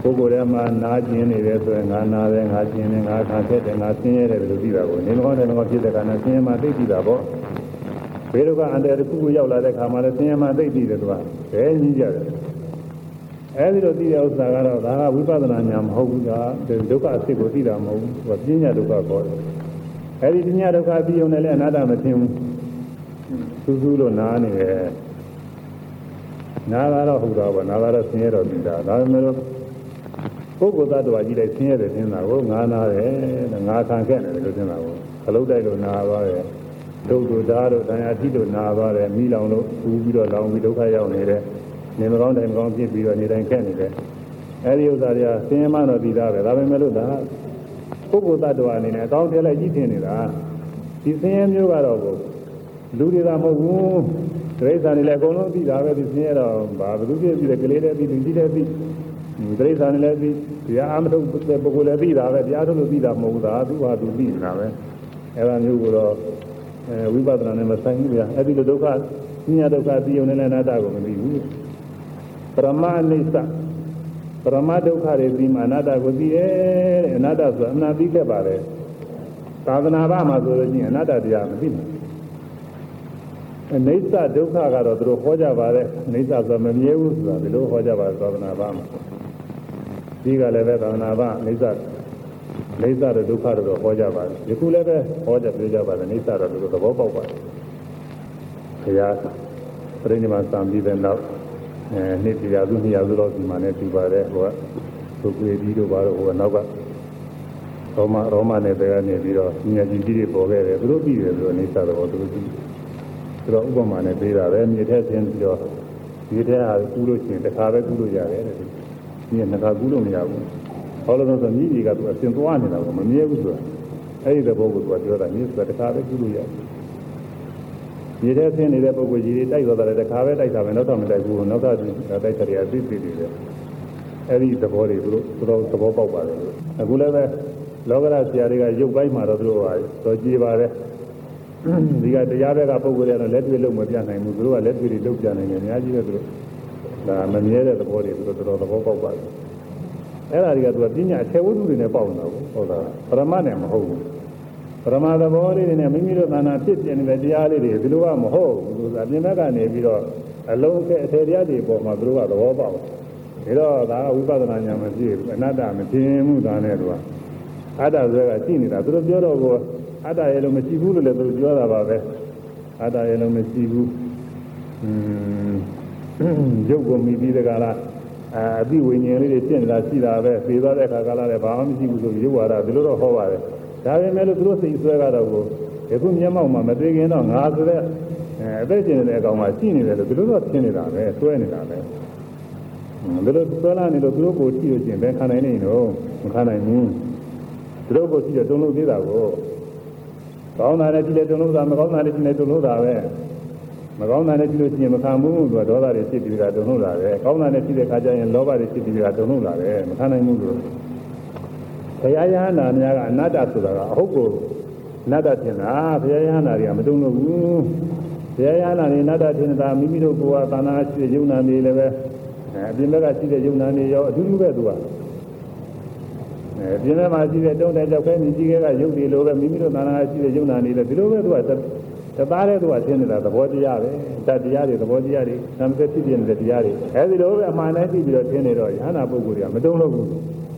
ပုဂ္ဂိုလ်ရဲ့မှာနာကျင်နေတယ်ဆိုရင်ငါနာတယ်ငါကျင်တယ်ငါခံခဲ့တယ်ငါဆင်းရဲတယ်လို့သိတာကိုနေမကောင်းတယ်ငါဖြစ်တဲ့ကနေ့ဆင်းရဲမှသိသိတာပေါ့ဘေးဒုက္ခအန္တရာယ်တစ်ခုကိုရောက်လာတဲ့ခါမှာလည်းဆင်းရဲမှသိသိတယ်သူကဘယ်ကြီးကြတယ်အဲဒီလိုသိတဲ့ဥစ္စာကတော့ဒါကဝိပဿနာဉာဏ်မဟုတ်ဘူးကဒုက္ခအစစ်ကိုသိတာမဟုတ်ဘူးသူကပညာဒုက္ခခေါ်တယ်အဲဒီပညာဒုက္ခသိုံနဲ့လည်းအနာတ္တမသိဘူးစူးစူးလို့နားနေတယ်နားကတော့ဟုတ်တော့ဗောနားကတော့ဆင်းရဲတော့သိတာဒါပေမဲ့လို့ပုဂ္ဂိုလ်သတ္တဝါကြီးလိုက်ဆင်းရဲတယ်ထင်တာကိုငါနာတယ်ငါခံခဲ့တယ်လို့ထင်တာကိုခလုတ်တိုက်လို့နာသွားတယ်ဒုက္ခဓာတ်တို့တရားတိလို့နာသွားတယ်မိလောင်လို့ပူပြီးတော့လောင်ပြီးဒုက္ခရောက်နေတယ်နေမကောင်းတယ်မကောင်းဖြစ်ပြီးတော့နေတိုင်းခက်နေတယ်အဲဒီဥစ္စာတွေကဆင်းရဲမှတော့သိတာပဲဒါပေမဲ့လို့ဒါပုဂ္ဂိုလ်သတ္တဝါအနေနဲ့အကောင်းထဲလိုက်ကြည့်ထင်နေတာဒီဆင်းရဲမျိုးကတော့လူတွေကမဟုတ်ဘူးတိရစ္ဆာန်တွေလည်းအကုန်လုံးသိတာပဲဒီဆင်းရဲတော့ဘာဘယ်သူဖြစ်ပြီးလဲကလေးတွေသိသူကြီးတွေသိတိရစ္ဆာန်တွေလည်းသိတရားအမထုတ်တဲ့ပုဂ္ဂိုလ်လည်းသိတာပဲတရားထုတ်လို့သိတာမဟုတ်ဘူးဒါသူ့ဟာသူသိနေတာပဲအဲဒါမျိုးကိုတော့အဲဝိပဿနာနဲ့မဆိုင်ဘူးဗျာအဲ့ဒီလိုဒုက္ခဉာဏ်ဒုက္ခသိုံနဲ့အနတ္တကိုမသိဘူးပရမအနိစ္စပရမဒုက္ခတွေသိမှအနတ္တကိုသိတယ်တဲ့အနတ္တဆိုအနာသိခဲ့ပါတယ်သာသနာ့ဘာမှာဆိုလို့ရှိရင်အနတ္တတရားမသိဘူးအနိစ္စဒုက္ခကတော့သူတို့ဟောကြပါတယ်အနိစ္စဆိုမမြဲဘူးဆိုတာဒီလိုဟောကြပါတယ်သာသနာ့ဘာမှာဒီကလည်းပဲသာသနာ့ဘာအနိစ္စအနိစ္စတဲ့ဒုက္ခတော့ဟောကြပါတယ်ယခုလည်းပဲဟောကြပြောကြပါတယ်အနိစ္စတော့သူတို့သဘောပေါက်ပါတယ်ခရီးပြိဋိမာသံပြီးတဲ့နောက်အဲနှစ်တရားစုနှစ်ရာစုလောက်ဒီမှာနဲ့ပြပါတယ်ဟိုကသုတ်ပြေကြီးတို့ဘာလို့ဟိုကနောက်ကရောမရောမနဲ့တရားနေပြီးတော့ဉာဏ်ကြီးကြီးတွေပေါ်ခဲ့တယ်သူတို့ပြီးတယ်ဆိုတော့အိဋ္ဌတော်သူတို့ပြီးသူတို့ဥပမာနဲ့ပေးတာပဲမြေထဲဆင်းပြီးတော့မြေထဲဟာကူးလို့ရှိရင်တစ်ခါပဲကူးလို့ရတယ်တဲ့ဒီကနှစ်ခါကူးလို့မရဘူးဟောလို့ဆိုမြည်ကြီးကသူအစင်သွားနေတာကမမြဲဘူးဆိုတာအဲ့ဒီသဘောကိုသူကပြောတာမြေဆိုတာတစ်ခါပဲကူးလို့ရတယ်မြေထဲဆင်းနေတဲ့ပုဂ္ဂိုလ်ကြီးတွေတိုက်သွားတယ်တစ်ခါပဲတိုက်တာပဲနောက်တော့မတိုက်ဘူးနောက်တော့တိုက်ကြရအသိသိနေတယ်အဲ့ဒီသဘောတွေသူတို့သူတို့သဘောပေါက်ပါတယ်အခုလည်းပဲလောကရဆရာတွေကရုပ်ပိုင်းမှာတော့သူတို့ဟာတော့ကြည်ပါတယ်ဒီကတရားဘက်ကပုဂ္ဂိုလ်တွေကတော့လက်တွေ့လုံးမပြနိုင်ဘူးသူတို့ကလက်တွေ့တွေလုံးပြနိုင်တယ်အများကြီးပဲသူတို့ဒါမမြဲတဲ့သဘောတွေသူတို့တော်တော်သဘောပေါက်ပါတယ်အဲ့ဒါတွေကသူကပညာအထက်ဝတ္ထုတွေနဲ့ပေါက်နေတာဟုတ်လားပရမတ်နဲ့မဟုတ်ဘူးပရမသဘောလေးတွေနဲ့မိမိတို့သာနာဖြစ်ပြနေတဲ့တရားလေးတွေဒီလိုကမဟုတ်ဘူးသူကအပြင်ဘက်ကနေပြီးတော့အလုံးအထည်တရားတွေပေါ်မှာသူတို့ကသဘောပေါက်တယ်ဒါတော့ဒါကဝိပဿနာဉာဏ်မပြည့်ဘူးအနတ္တမသိမှုဒါနဲ့သူကအတ္တဆိုကရှိနေတာသူတို့ပြောတော့ကိုအတ္တရဲ့လို့မရှိဘူးလို့လည်းသူတို့ပြောတာပါပဲအတ္တရဲ့လို့မရှိဘူးอืมရုပ်ကိုမြည်ပြီးတကလားအာအတိဝိညာဉ်လေးတွေဖြစ်နေတာရှိတာပဲသိသွားတဲ့အခါကလည်းဘာမှမရှိဘူးဆိုရုပ်ဝါဒဒီလိုတော့ဟောပါတယ်ဒါပေမဲ့လို့သူတို့စိတ်ဆွဲကတော့ကိုအခုမျက်မှောက်မှာမသိခင်တော့ငါဆိုတဲ့အသက်ရှင်နေတဲ့အကောင်မှရှိနေတယ်လို့ဒီလိုတော့ရှင်းနေတာပဲဆွဲနေတာပဲဒီလိုဆွဲလာနေလို့သူတို့ကိုကြည့်လို့ချင်းဘယ်ခံနိုင်နေတော့မခံနိုင်ဘူးသူတို့ကိုကြည့်တော့တုံ့လို့သေးတာကိုကောင်းတာနဲ့ကြည့်တယ်တုံ့လို့တာမကောင်းတာနဲ့ကြည့်တယ်တုံ့လို့တာပဲမကောင်းတာနဲ့ကြည့်လို့ချင်းမခံဘူးသူကဒေါသတွေဖြစ်ပြီးတာတုံ့လို့တာပဲကောင်းတာနဲ့ကြည့်တဲ့ခါကျရင်လောဘတွေဖြစ်ပြီးတာတုံ့လို့တာပဲမခံနိုင်ဘူးလို့ဘုရားယဟနာများကအနတ္တဆိုတာကအဟုတ်ကိုအနတ္တထင်တာဘုရားယဟနာတွေကမတုံ့လို့ဘူးဘုရားယဟနာတွေအနတ္တထင်တာမိမိတို့ကသာနာရှိတဲ့ယုံနာတွေလည်းပဲအပြင်ဘက်ကရှိတဲ့ယုံနာတွေရောအထူးတူပဲသူကအဲပြင်ဘက်မှာရှိတဲ့တုံးတဲ့ကြောက်ခဲမြည်ကြီးကရုပ်တွေလိုပဲမိမိတို့သာနာရှိတဲ့ယုံနာတွေလည်းဒီလိုပဲသူကတသားတဲ့သူကရှင်းနေတာသဘောတရားပဲတတရားတွေသဘောတရားတွေသံသက်ဖြစ်ပြနေတဲ့တရားတွေအဲဒီလိုပဲအမှန်နဲ့ကြည့်ပြီးတော့ရှင်းနေတော့ယဟနာပုဂ္ဂိုလ်တွေကမတုံ့လို့ဘူး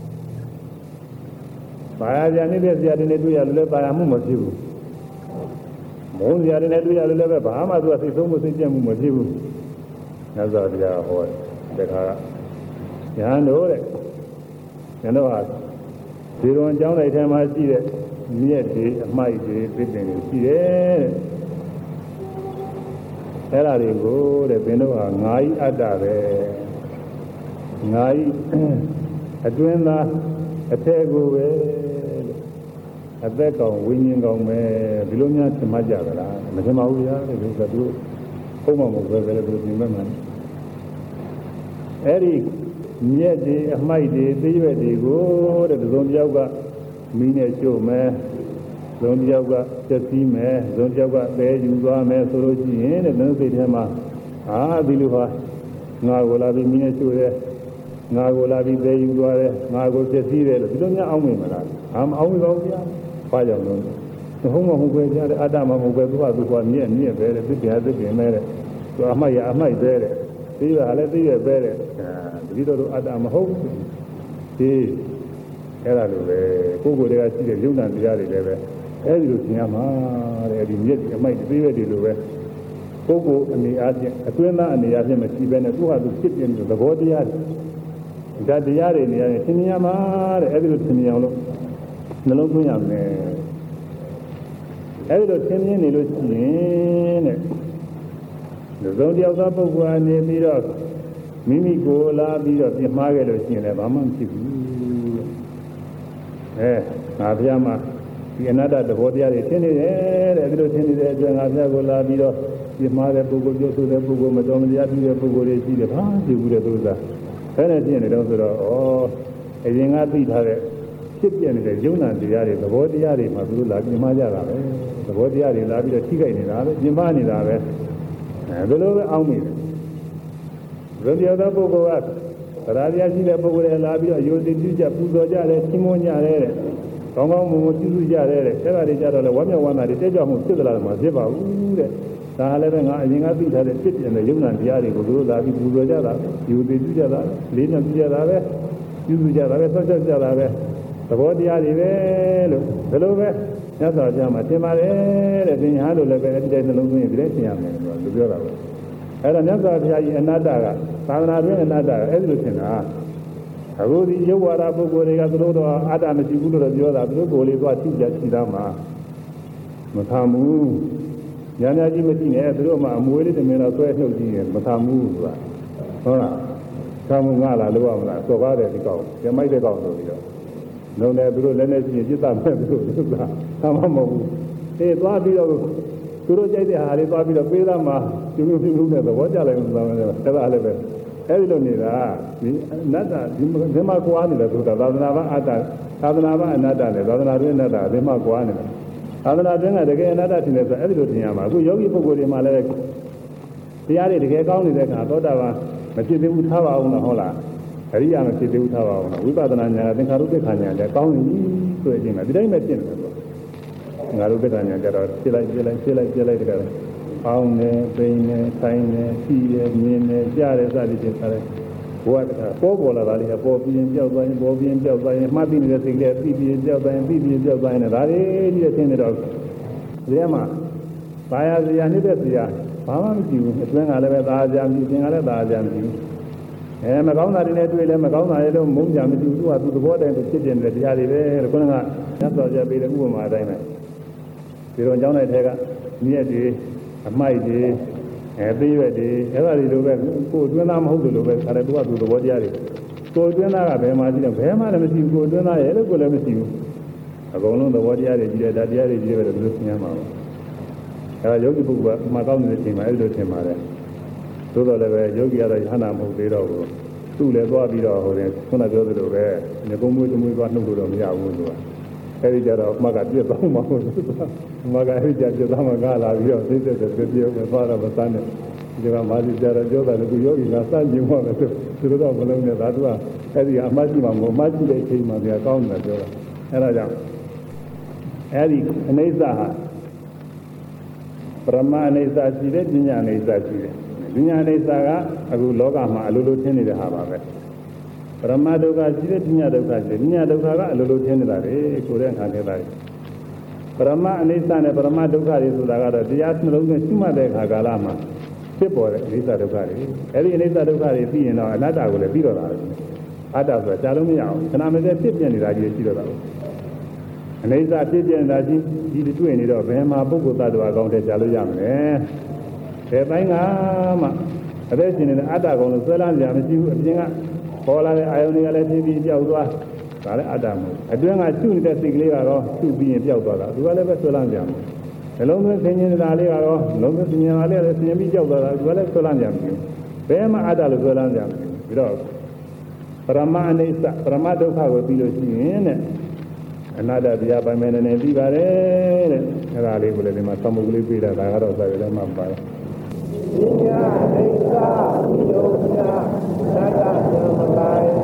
ဘာသာနေတဲ့ဆရာတွေနဲ့တွေ့ရလို့လည်းပါရမှုမဖြစ်ဘူးမုန်းဆရာတွေနဲ့တွေ့ရလို့လည်းပဲဘာမှသူကစိတ်ဆုံးမစိတ်ကြက်မှုမဖြစ်ဘူးညဇောတရားဟောတဲ့ခါကယဟန်တို့တဲ့ညတော့ဟာဒီလိုအကြောင်းလိုက်ထဲမှာရှိတဲ့မြက်တွေအမိုက်တွေပြစ်တင်တွေရှိတယ်တဲ့အဲ့ဒါတွေကိုတဲ့ဘင်တို့ဟာငါးဤအတ္တပဲငါးဤအတွင်းသားအထက်ကိုပဲအသက်ကောင်ဝိညာဉ်ကောင်ပဲဒီလိုများသင်မှတ်ကြကြလားမသင်ပါဘူးဗျာတဲ့ဒီကသူဘုံမမဟုတ်ပဲပဲသူပြင်မဲ့မှန်အဲ့ဒီမြက်တွေအမိုက်တွေသိရွက်တွေကိုတဲ့သုံးပြောက်ကမီးနဲ့ကျို့မယ်သုံးပြောက်ကချက်စီးမယ်သုံးပြောက်ကသဲယူသွားမယ်ဆိုလို့ရှိရင်တဲ့သင်္စိတ်ထဲမှာအာဒီလိုဟာငါကိုလာပြီးမီးနဲ့ကျို့ရဲငါကိုလာပြီးသိယူသွားတယ်ငါကိုဖြစ်စည်းတယ်လို့ဒီလိုများအောင်းမိမလားအာမအောင်းမိပါဘူးဗျာဘာကြောင့်လဲဟုတ်မဟုတ်ပဲကြားတယ်အတ္တမဟုတ်ပဲသူကသူကမြင့်မြင့်ပဲတဲ့သိပြသိပြမဲတဲ့သူအမိုက်ရအမိုက်ပဲတဲ့သိရလည်းသိရပဲတဲ့တတိတော်တို့အတ္တမဟုတ်ဒီအဲ့ဒါလိုပဲကိုယ်ကိုယ်တည်းကရှိတဲ့ယုံနာတရားတွေလည်းပဲအဲ့ဒီလိုသင်ရမှာတဲ့ဒီမြင့်အမိုက်သိရတဲ့လိုပဲပုဂ္ဂိုလ်အနေအားဖြင့်အတွင်းသားအနေအားဖြင့်မရှိဘဲနဲ့သူ့ဟာသူဖြစ်ပြနေတဲ့သဘောတရားတွေဒါတရားတွေနေရာနဲ့သင်ရမှာတဲ့အဲ့ဒီလိုသင်ရအောင်လို့နှလုံးသွင်းရမယ်အဲ့ဒီလိုသင်မြင်နေလို့ရှိရင်တဲ့လူဆုံးတယောက်သောပုဂ္ဂိုလ်အနေပြီးတော့မိမိကိုယ်လာပြီးတော့ပြမှားခဲ့လို့ရှိရင်လည်းဘာမှမဖြစ်ဘူးအဲငါဘုရားမှာဒီအနတ္တသဘောတရားတွေသင်နေတယ်တဲ့အဲ့ဒီလိုသင်နေတဲ့အတွက်ငါဘုရားကိုလာပြီးတော့ပြမှားတဲ့ပုဂ္ဂိုလ်ပြောဆိုတဲ့ပုဂ္ဂိုလ်မတော်မတရားပြုတဲ့ပုဂ္ဂိုလ်တွေရှိတယ်ဘာမှဖြစ်ဘူးတဲ့သုသာအဲ့ဒါဖြစ်နေတော့ဆိုတော့ဩအရင်ကသိထားတဲ့ဖြစ်ပြနေတဲ့ယုံနာတရားတွေသဘောတရားတွေမှာသူတို့လာပြမှားကြတာပဲသဘောတရားတွေလာပြီးတော့ထိခိုက်နေတာပဲပြမှားနေတာပဲအဲဒီလိုပဲအောင်းမိတယ်ဘုရားသောပုဂ္ဂိုလ်ကဗရာတရားရှိတဲ့ပုဂ္ဂိုလ်တွေလာပြီးတော့ယုံကြည်ပြုကြပူဇော်ကြတယ်ချီးမွမ်းကြတယ်တဲ့ကောင်းကောင်းမွန်မွန်ပြုစုကြတယ်တဲ့အဲ့ဒါတွေကြတော့လေဝမ်းမြောက်ဝမ်းသာတွေတက်ကြွမှုဖြစ်သလားမှာဖြစ်ပါဘူးတဲ့ဒါလည်းပဲငါအရင်ကသိထားတဲ့ဖြစ်ပြတဲ့ယုံနာတရားတွေကိုသူတို့လာပြီးပူဇော်ကြတာယုံကြည်ပြုကြတာလေးနဲ့ပြုကြတာပဲပြုစုကြတာပဲဆက်ဆက်ကြတာပဲသဘောတရားတွေပဲလို့ဒီလိုပဲမြတ်စွာဘုရားမှာသင်ပါတယ်တဲ့သင်ဟာလို့လည်းပဲအဲ့ဒီတိုင်းနှလုံးသွင်းရင်ဒီတိုင်းသင်ရမယ်လို့သူပြောတာပဲအဲ့ဒါမြတ်စွာဘုရားကြီးအနတ္တကသာသနာ့တွင်အနတ္တကအဲ့ဒီလိုသင်တာအခုဒီရုပ်ဝါဒပုဂ္ဂိုလ်တွေကသူတို့တော့အတ္တမရှိဘူးလို့ပြောတာသူတို့ကိုယ်လေးသွားသိကြသိသားမှာမခံဘူးညာညာကြီးမရှိနဲ့သူတို့မှအမွေးလေးတမင်တော့ဆွဲနှုတ်ကြည့်ရင်မခံဘူးဆိုတာဟုတ်လားခံမှုငါလားလို့ရမလားစော်ကားတယ်ဒီကောင်ကျမိုက်တဲ့ကောင်ဆိုပြီးတော့လုံးတယ်သူတို့လည်းလည်းရှိရင်จิตတမဲ့သူတို့ကသာမမဟုတ်ဘူးအေးသွားပြီးတော့သူတို့ကြိုက်တဲ့ဟာလေးသွားပြီးတော့ပေးသားမှာကျုံကျုံပြုလို့နဲ့သဘောကျလိုက်လို့သာမလဲအဲ့ဒါလည်းပဲအဲ့ဒီလိုနေတာဒီအနတ္တဒီဒီမှာကွာနေတယ်ဆိုတာသာသနာ့ဘာအတ္တသာသနာ့ဘာအနတ္တနဲ့သာသနာ့တွင်အနတ္တဒီမှာကွာနေတယ်သာသနာ့တွင်ကတကယ်အနတ္တတင်တယ်ဆိုအဲ့ဒီလိုထင်ရမှာအခုယောဂီပုဂ္ဂိုလ်တွေမှာလည်းတရားတွေတကယ်ကောင်းနေတဲ့အခါသောတာပန်မဖြစ်သေးဘူးထားပါအောင်လားဟုတ်လားအရိယာမဖြစ်သေးဘူးထားပါအောင်လားဝိပဿနာဉာဏ်သင်္ခါရုပ္ပခာဉာဏ်လည်းကောင်းနေပြီဆိုရင်ဒီမှာဒီတိုင်းပဲဖြစ်နေတယ်ဆိုငါတို့ပက္ခဉာဏ်ကြတော့ဖြစ်လိုက်ဖြစ်လိုက်ဖြစ်လိုက်ဖြစ်လိုက်တကယ်အောင်းနေပိန်နေဆိုင်နေစီးနေမြင်နေကြားနေစသည်ဖြင့်ဆက်တယ်ဘဝတခါပေါ်ပေါ်လာတာလေးပေါ်ပြင်းပြောက်သွားရင်ပေါ်ပြင်းပြောက်သွားရင်မှတ်သိနေတဲ့စိတ်တွေပြီးပြီးပြောက်သွားရင်ပြီးပြီးပြောက်သွားရင်ဒါလေးကြီးတဲ့သင်နေတော့ဒီမှာဘာယာစရာနှိမ့်တဲ့စရာဘာမှမရှိဘူးအတွင်းကလည်းပဲသာကြမြည်သင်ကလည်းသာကြမြည်အဲမကောင်းတာတွေနဲ့တွေ့လဲမကောင်းတာတွေတော့မုန်းကြမရှိဘူးသူကသူသဘောတိုင်းဖြစ်ပြနေတဲ့တရားတွေပဲလို့ခေါင်းကသတ်တော်ကြပေးတဲ့ဥပမာအတိုင်းပဲဒီတော့ကျောင်းတဲ့ထဲကမြက်တွေအမိုက်တွေအဲသေးရွက်တွေအဲ့ဒါတွေလိုပဲကိုယ်အတွင်းသားမဟုတ်တယ်လို့ပဲခါတယ်သူကသူသဘောတရားတွေကိုယ်အတွင်းသားကဘယ်မှာရှိတယ်ဘယ်မှာလည်းမရှိဘူးကိုယ်အတွင်းသားရဲ့လို့ကိုယ်လည်းမရှိဘူးအကုန်လုံးသဘောတရားတွေကြီးတယ်ဒါတရားတွေကြီးတယ်ပဲလို့သိရမှာပါအဲဒါယောဂီပုဂ္ဂိုလ်ကမှကောင်းနေတဲ့ချိန်မှာအဲ့လိုထင်ပါတယ်သို့တော်လည်းပဲယောဂီကတော့ယဟနာမဟုတ်သေးတော့ဘူးသူ့လည်းသွားပြီးတော့ဟိုတယ်ခုနပြောသလိုပဲငကုံမွေးတမွေးသွားနှုတ်လို့တော့မရဘူးသူကအဲဒီကြတော့မှကပြည့်သွားမှာမဟုတ်ဘူးမှကအဲဒီကြပြည့်သွားမှာကလာပြီးတော့သိတဲ့တဲ့ပြောမယ်သွားတော့မစမ်းနဲ့ဒီကမာစီကြတော့ပြောတာလည်းသူယောဂီကစကြင်မှာပဲသူတို့တော့မလုံးနဲ့ဒါသူကအဲဒီအမှတ်ရှိမှာမဟုတ်အမှတ်ရှိတဲ့အချိန်မှာပြကောင်းတယ်ပြောတာအဲဒါကြောင့်အဲဒီအနေစာဟာပရမအနေစာရှိတယ်ပညာအနေစာရှိတယ်ပညာအနေစာကအခုလောကမှာအလိုလိုထင်နေတဲ့ဟာပါပဲပရမဒုက္ခရှိတဲ့ပညာဒုက္ခရှိတယ်ပညာဒုက္ခကအလိုလိုထင်နေတာလေကိုယ်ရဲ့ခံခဲ့တာလေပရမအနေစာနဲ့ပရမဒုက္ခတွေဆိုတာကတော့တရားနှလုံးသွင်းရှိမှတ်တဲ့အခါကာလမှာဖြစ်ပေါ်တဲ့အနေစာဒုက္ခတွေအဲဒီအနေစာဒုက္ခတွေပြီးရင်တော့အနတ္တကိုလည်းပြီးတော့တာပဲအတ္တဆိုတာကြားလို့မရအောင်ခဏမစဲဖြစ်ပြနေတာကြီးရှိတော့တာပဲအနေစာဖြစ်ပြနေတာကြီးဒီတွေ့နေတော့ဘယ်မှာပုဂ္ဂိုလ်သတ္တဝါကောင်းတဲ့ကြားလို့ရမလဲဘယ်တိုင်းကမှအသက်ရှင်နေတဲ့အတ္တကောင်လို့ဆွဲလန်းကြမရှိဘူးအပြင်ကပေါ်လာတဲ့အာယုန်တွေကလည်းဖြည်းဖြည်းပြောက်သွားဒါလည်းအတ္တမဟုတ်အတွင်းကရှုနေတဲ့စိတ်ကလေးကတော့ရှုပြီးရင်ပြောက်သွားတာသူကလည်းပဲဆွဲလန်းကြမှာနှလုံးသွင်းဆင်ញင်နေတာလေးကတော့နှလုံးသွင်းဆင်ញင်တာလေးလည်းဆင်ញင်ပြီးပြောက်သွားတာသူကလည်းဆွဲလန်းကြမှာဘယ်မှာအတ္တလို့ဆွဲလန်းကြမှာပြီးတော့ပရမအနေစပရမဒုက္ခကိုပြီးလို့ရှိရင်တဲ့အနာတ္တတရားပိုင်မယ်နဲ့ပြီးပါတယ်တဲ့အဲဒါလေးကိုလည်းဒီမှာသံမှုကလေးပြတာဒါကတော့စာရထဲမှာပါတယ်ဉာဏ်အိစ္ဆာယုံနာသတ္တသမ္မာ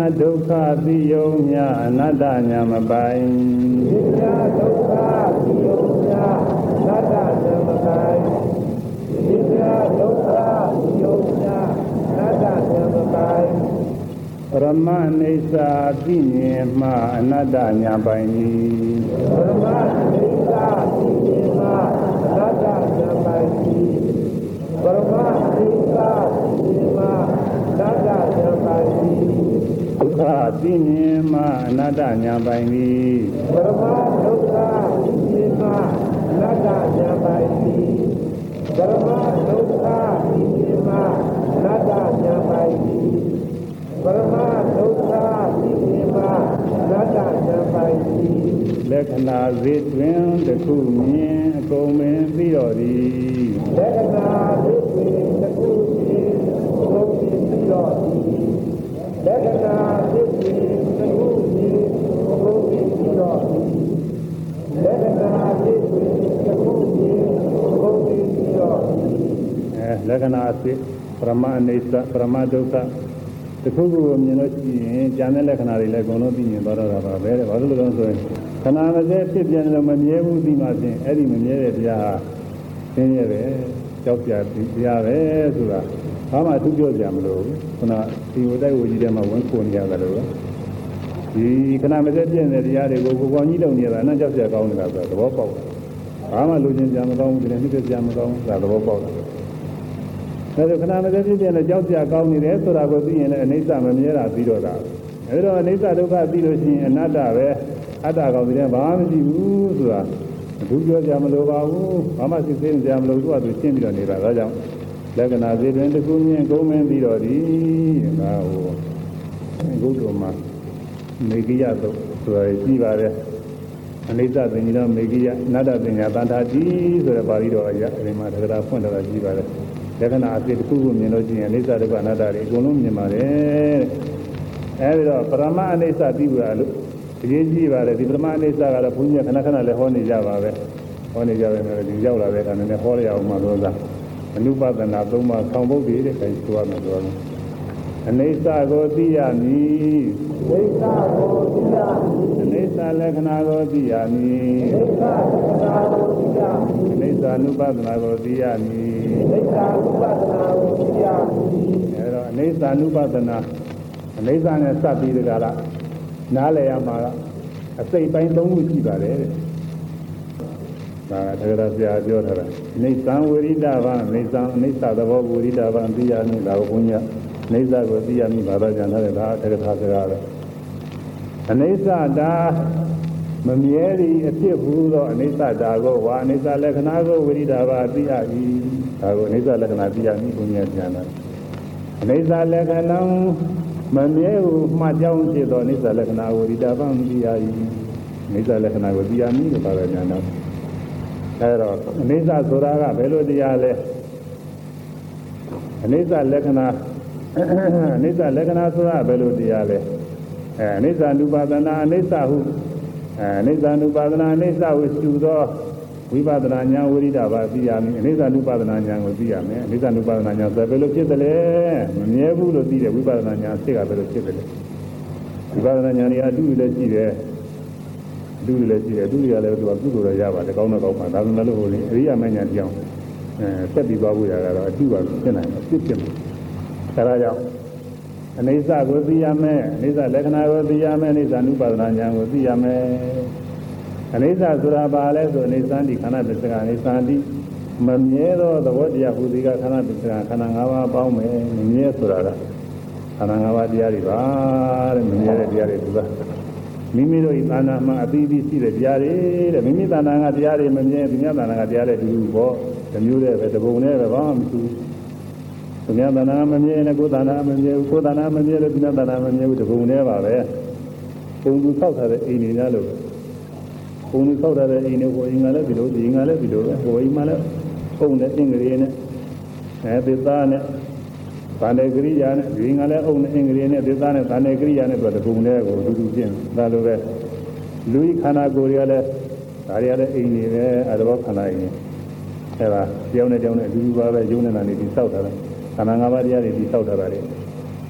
ဒုက္ခသိယုံမြအနတ္တညာမပိုင်နိစ္စဒုက္ခသိယုံမြအနတ္တညာမပိုင်နိစ္စဒုက္ခသိယုံမြအနတ္တညာမပိုင်ပရမနိစ္စသိမြင်မှအနတ္တညာပိုင်၏ပရမနိစ္စသိမြင်မှအနတ္တညာပိုင်၏ပရမနိစ္စသိမြင်မှအနတ္တညာပိုင်၏ဒုက္ခသိမြင်မှအနတ္တညာပိုင်၏ပရမဒုက္ခသိမြင်မှအနတ္တညာပိုင်၏ပရမဒုက္ခသိမြင်မှအနတ္တညာပိုင်၏ပရမဒုက္ခသိမြင်မှအနတ္တညာပိုင်၏လက္ခဏာစေတွင်တစ်ခုမြင်အကုန်မင်းသိတော်သည်လက္ခဏာစေတွင်တစ်ခုမြင်အကုန်မင်းသိတော်သည်လက္ခဏာစေတွင်တစ်ခုမြင်အကုန်မင်းသိတော်သည်လက္ခဏာစေတွင်တစ်ခုမြင်အကုန်မင်းသိတော်သည်အဲလက္ခဏာစေပရမအိဋ္ဌပရမဒုက္ခတခုခုကိုမြင်လို့ရှိရင်ဉာဏ်နဲ့လက္ခဏာတွေလည်းအကုန်လုံးသိမြင်သွားတော့တာပါပဲဘာလို့လဲဆိုရင်ခဏမစဲဖြစ်ပြန်လို့မမြဲဘူးဒီမှာဖြင့်အဲ့ဒီမမြဲတဲ့တရားဟာသင်ရဲ့ကြောက်ကြတရားပဲဆိုတာဘာမှသူပြောကြမလို့ခုနဒီဝတိုက်ဝကြီးထဲမှာဝင်ခုန်နေရတယ်လို့ဒီခဏမစဲပြည့်တဲ့တရားတွေကိုကိုကောင်းကြီးတုံနေတာနဲ့ကြောက်ကြကောင်းနေတာဆိုတော့သဘောပေါက်တယ်ဘာမှလူချင်းကြမကောင်းဘူးဒီနေ့နှိမ့်ကြမကောင်းဘူးဒါသဘောပေါက်တယ်ဒါဆိုခဏမစဲပြည့်တဲ့ကြောက်ကြကောင်းနေတယ်ဆိုတာကိုသိရင်လည်းအနိစ္စမမြဲတာပြီးတော့တာအဲဒါအနိစ္စဒုက္ခသိလို့ရှိရင်အနတ္တပဲအတ္တကောင်တွေဘာမှမရှိဘူးဆိုတာအထူးပြောကြမလို့ပါဘူးဘာမှသိသိကြမလို့သူကသူရှင်းပြီးတော့နေတာဒါကြောင့်လက္ခဏာစေတွင်တစ်ခုမြင်ကုန်းမင်းပြီးတော့ဒီဒါဟိုဘုဒ္ဓမှာမေဂိယသုဆိုတာကြီးပါတယ်အနိစ္စပင်ကြီးတော့မေဂိယအနတ္တပညာတန်ထာတိဆိုတဲ့ပါဠိတော်အရာအဲဒီမှာသက္ကရာဖွင့်တာကြီးပါတယ်လက္ခဏာအစစ်တစ်ခုကိုမြင်လို့ရှိရင်အနိစ္စဒုက္ခအနတ္တတွေအကုန်လုံးမြင်ပါတယ်အဲဒီတော့ပရမအနိစ္စသိဖို့ရလို့အရေးကြီးပါတယ်ဒီပရမအနိစ္စကတော့ဘုန်းကြီးကခဏခဏလည်းဟောနေကြပါပဲဟောနေကြတယ်ဒီရောက်လာတဲ့အခါနဲ့ဟောရအောင်မှလို့သာအနုပဒနာသုံးပါးဆောင်းပုဒ်တွေတဲ့ခိုင်းဆိုရမယ်ဆိုတော့အနိစ္စကိုသိရမည်အနိစ္စကိုသိရမည်အနိစ္စလက္ခဏာကိုသိရမည်အနိစ္စလက္ခဏာကိုသိရမည်အနိစ္စအနုပဒနာကိုသိရမည်အနိစ္စအနုပဒနာကိုသိရမည်အဲတော့အနိစ္စအနုပဒနာအနိစ္စနဲ့စပ်ပြီးတကလားနားလည်ရမှာအစိတ်ပိုင်းသုံးခုရှိပါတယ်တဲ့ဒါကတရားဆရာပြောထားတာအိဋ္ဌံဝိရိဒဗံအိဋ္ဌံအိဋ္ဌသဘောဝိရိဒဗံသိရမည်ဒါကိုဘုန်းကြီးအိဋ္ဌကိုသိရမည်ဘာသာပြန်ထားတယ်ဒါတရားစကားပဲအိဋ္ဌတာမမြဲသည့်အဖြစ်ဟူသောအိဋ္ဌတာကိုဝါအိဋ္ဌလက္ခဏာကိုဝိရိဒဗံသိရ၏ဒါကိုအိဋ္ဌလက္ခဏာသိရမည်ဘုန်းကြီးပြန်တာအိဋ္ဌလက္ခဏာမမြဲဟုမှတ်ကြောင်းဖြစ်သောအိဋ္ဌလက္ခဏာဝိရိဒဗံသိရ၏အိဋ္ဌလက္ခဏာကိုသိရမည်လို့ဘာသာပြန်တာအဲတော့အနိစ္စဆိုတာကဘယ်လိုတရားလဲအနိစ္စလက္ခဏာအနိစ္စလက္ခဏာဆိုတာဘယ်လိုတရားလဲအဲအနိစ္စ ानु ပါဒနာအနိစ္စဟုအဲအနိစ္စ ानु ပါဒနာအနိစ္စဟုရှုသောဝိပဿနာဉာဏ်ဝိရိဒဘာသိရမည်အနိစ္စ ानु ပါဒနာဉာဏ်ကိုသိရမယ်အနိစ္စ ानु ပါဒနာဉာဏ်ဆိုဘယ်လိုဖြစ်တယ်လဲမမြဲဘူးလို့သိတယ်ဝိပဿနာဉာဏ်စိတ်ကဘယ်လိုဖြစ်တယ်လဲဝိပဿနာဉာဏ်ကြီးအတူလည်းရှိတယ်ဒုလည်းရှိတယ်ဒုရလည်းသူကကုသိုလ်ရရပါတယ်ကောင်းတော့ကောင်းပါဒါပေမဲ့လို့ဟိုလေအရိယာမဉ္ဇဉ်ပြောင်းအဲဆက်ပြီးသွားဖို့ရတာတော့အတူပါဖြစ်နိုင်တယ်ဖြစ်ဖြစ်မှာဒါကြောင့်အနိစ္စကိုသိရမယ်အနိစ္စလက္ခဏာကိုသိရမယ်အနိစ္စ ानु ပါဒနာဉာဏ်ကိုသိရမယ်အနိစ္စဆိုတာဘာလဲဆိုအနိစ္စဒီခန္ဓာပစ္စကအနိစ္စဒီမမြဲသောသဘောတရားဟူသည်ကခန္ဓာပစ္စကခန္ဓာ၅ပါးပေါင်းမယ်မမြဲဆိုတာကခန္ဓာ၅ပါးတရားတွေပါတဲ့မမြဲတဲ့တရားတွေသူကမိမိတို့ဤသာနာမှာအသီးသီးရှိတဲ့တရားတွေတဲ့မိမိသာနာကတရားတွေမမြဲသူများသာနာကတရားတွေတူတူပေါ့တစ်မျိုးတည်းပဲတစ်ပုံနဲ့ပဲဘာမှမတူသူများသာနာမမြဲနဲ့ကိုယ်သာနာမမြဲဘူးကိုယ်သာနာမမြဲလို့သူများသာနာမမြဲဘူးတစ်ပုံနဲ့ပါပဲပုံသူဆောက်ထားတဲ့အိမ်တွေများလို့ပုံသူဆောက်ထားတဲ့အိမ်တွေကိုအင်္ဂါလည်းဒီလိုဒီအင်္ဂါလည်းဒီလိုပဲဟိုအိမ်မှာလည်းပုံနဲ့အင်္ဂရိနဲ့အဲသစ္စာနဲ့ဗန္ဒေကရိယာနဲ့ဒီငါလည်းအုံနဲ့အင်္ဂရိနဲ့သစ္စာနဲ့ဗန္ဒေကရိယာနဲ့ဆိုတဲ့ဘုံတွေကိုအတူတူပြင်ဒါလိုပဲလူဤခန္ဓာကိုယ်တွေကလည်းဒါတွေကလည်းအိမ်နေပဲအတဘောခန္ဓာအိမ်အဲဒါကြောင်းနဲ့ကြောင်းနဲ့အတူတူပါပဲယုံနေတာနေပြီးစောက်ထားတယ်ခန္ဓာ၅ပါးတရားတွေပြီးစောက်ထားတာလေ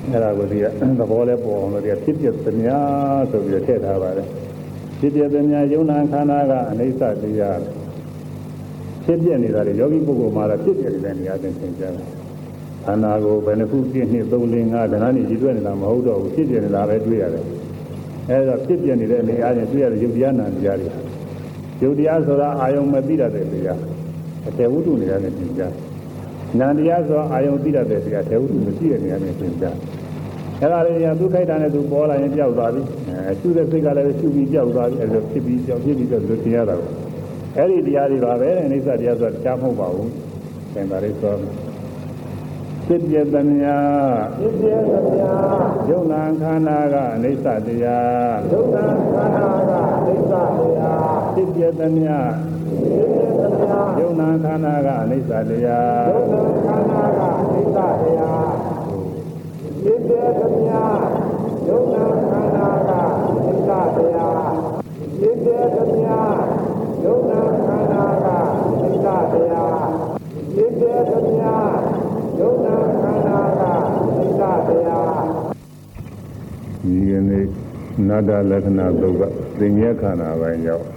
အဲ့ဒါကိုဒီကသဘောလဲပေါ်အောင်လို့ဒီကဖြစ်ဖြစ်သမျှဆိုပြီးထည့်ထားပါတယ်ဖြစ်ဖြစ်သမျှယုံနာခန္ဓာကအနိစ္စတရားဖြစ်ပြနေတာလေယောဂီပုဂ္ဂိုလ်မှာတော့ဖြစ်ပြနေတဲ့နေရာသင်သင်ကြားတယ်ခန္ဓာကိုဘယ်နှခုပြည့်နှစ်သုံးလေးငါးခဏနေကြည့်တွေ့နေတာမဟုတ်တော့ဘူးဖြစ်ပြနေတာပဲတွေ့ရတယ်အဲ့ဒါဖြစ်ပြနေတဲ့နေရာချင်းတွေ့ရတဲ့ယုတ်တရားနာတရားတွေယုတ်တရားဆိုတာအာယုံမသိတတ်တဲ့တရားအထေဝုဒ္ဓနေရာနဲ့သင်ကြားနာတရားဆိုတာအာယုံသိတတ်တဲ့တရားအထေဝုဒ္ဓမရှိတဲ့နေရာနဲ့သင်ကြားအဲ့ဒါလေးကသူခိုက်တာနဲ့သူပေါ်လာရင်ကြောက်သွားပြီအဲရှုတဲ့စိတ်ကလည်းရှုပြီးကြောက်သွားပြီအဲ့လိုဖြစ်ပြီးကြောက်ဖြစ်ပြီးကြောက်လို့သင်ရတာကိုအဲ့ဒီတရားတွေပါပဲအိဋ္ဌတရားဆိုတာကြားမဟုတ်ပါဘူးသင်္သာရိသောဖြစ်ပြသမျှဖြစ်ပြသမျှယုံနာခန္ဓာကအနိစ္စတရားယုံနာခန္ဓာကအနိစ္စတရားဖြစ်ပြသမျှဖြစ်ပြသမျှယုံနာခန္ဓာကအနိစ္စတရားယုံနာခန္ဓာကအနိစ္စတရားဖြစ်ပြသမျှယုံနာခန္ဓာကအနိစ္စတရားဖြစ်ပြသမျှယုံနာခန္ဓာကအနိစ္စတရားဖြစ်ပြသမျှယုံနာခန္ဓာကအနိစ္စတရားဒီကနေ့နာဒလက္ခဏာသုတ်ကသင်္ညခန္ဓာပိုင်းရောက်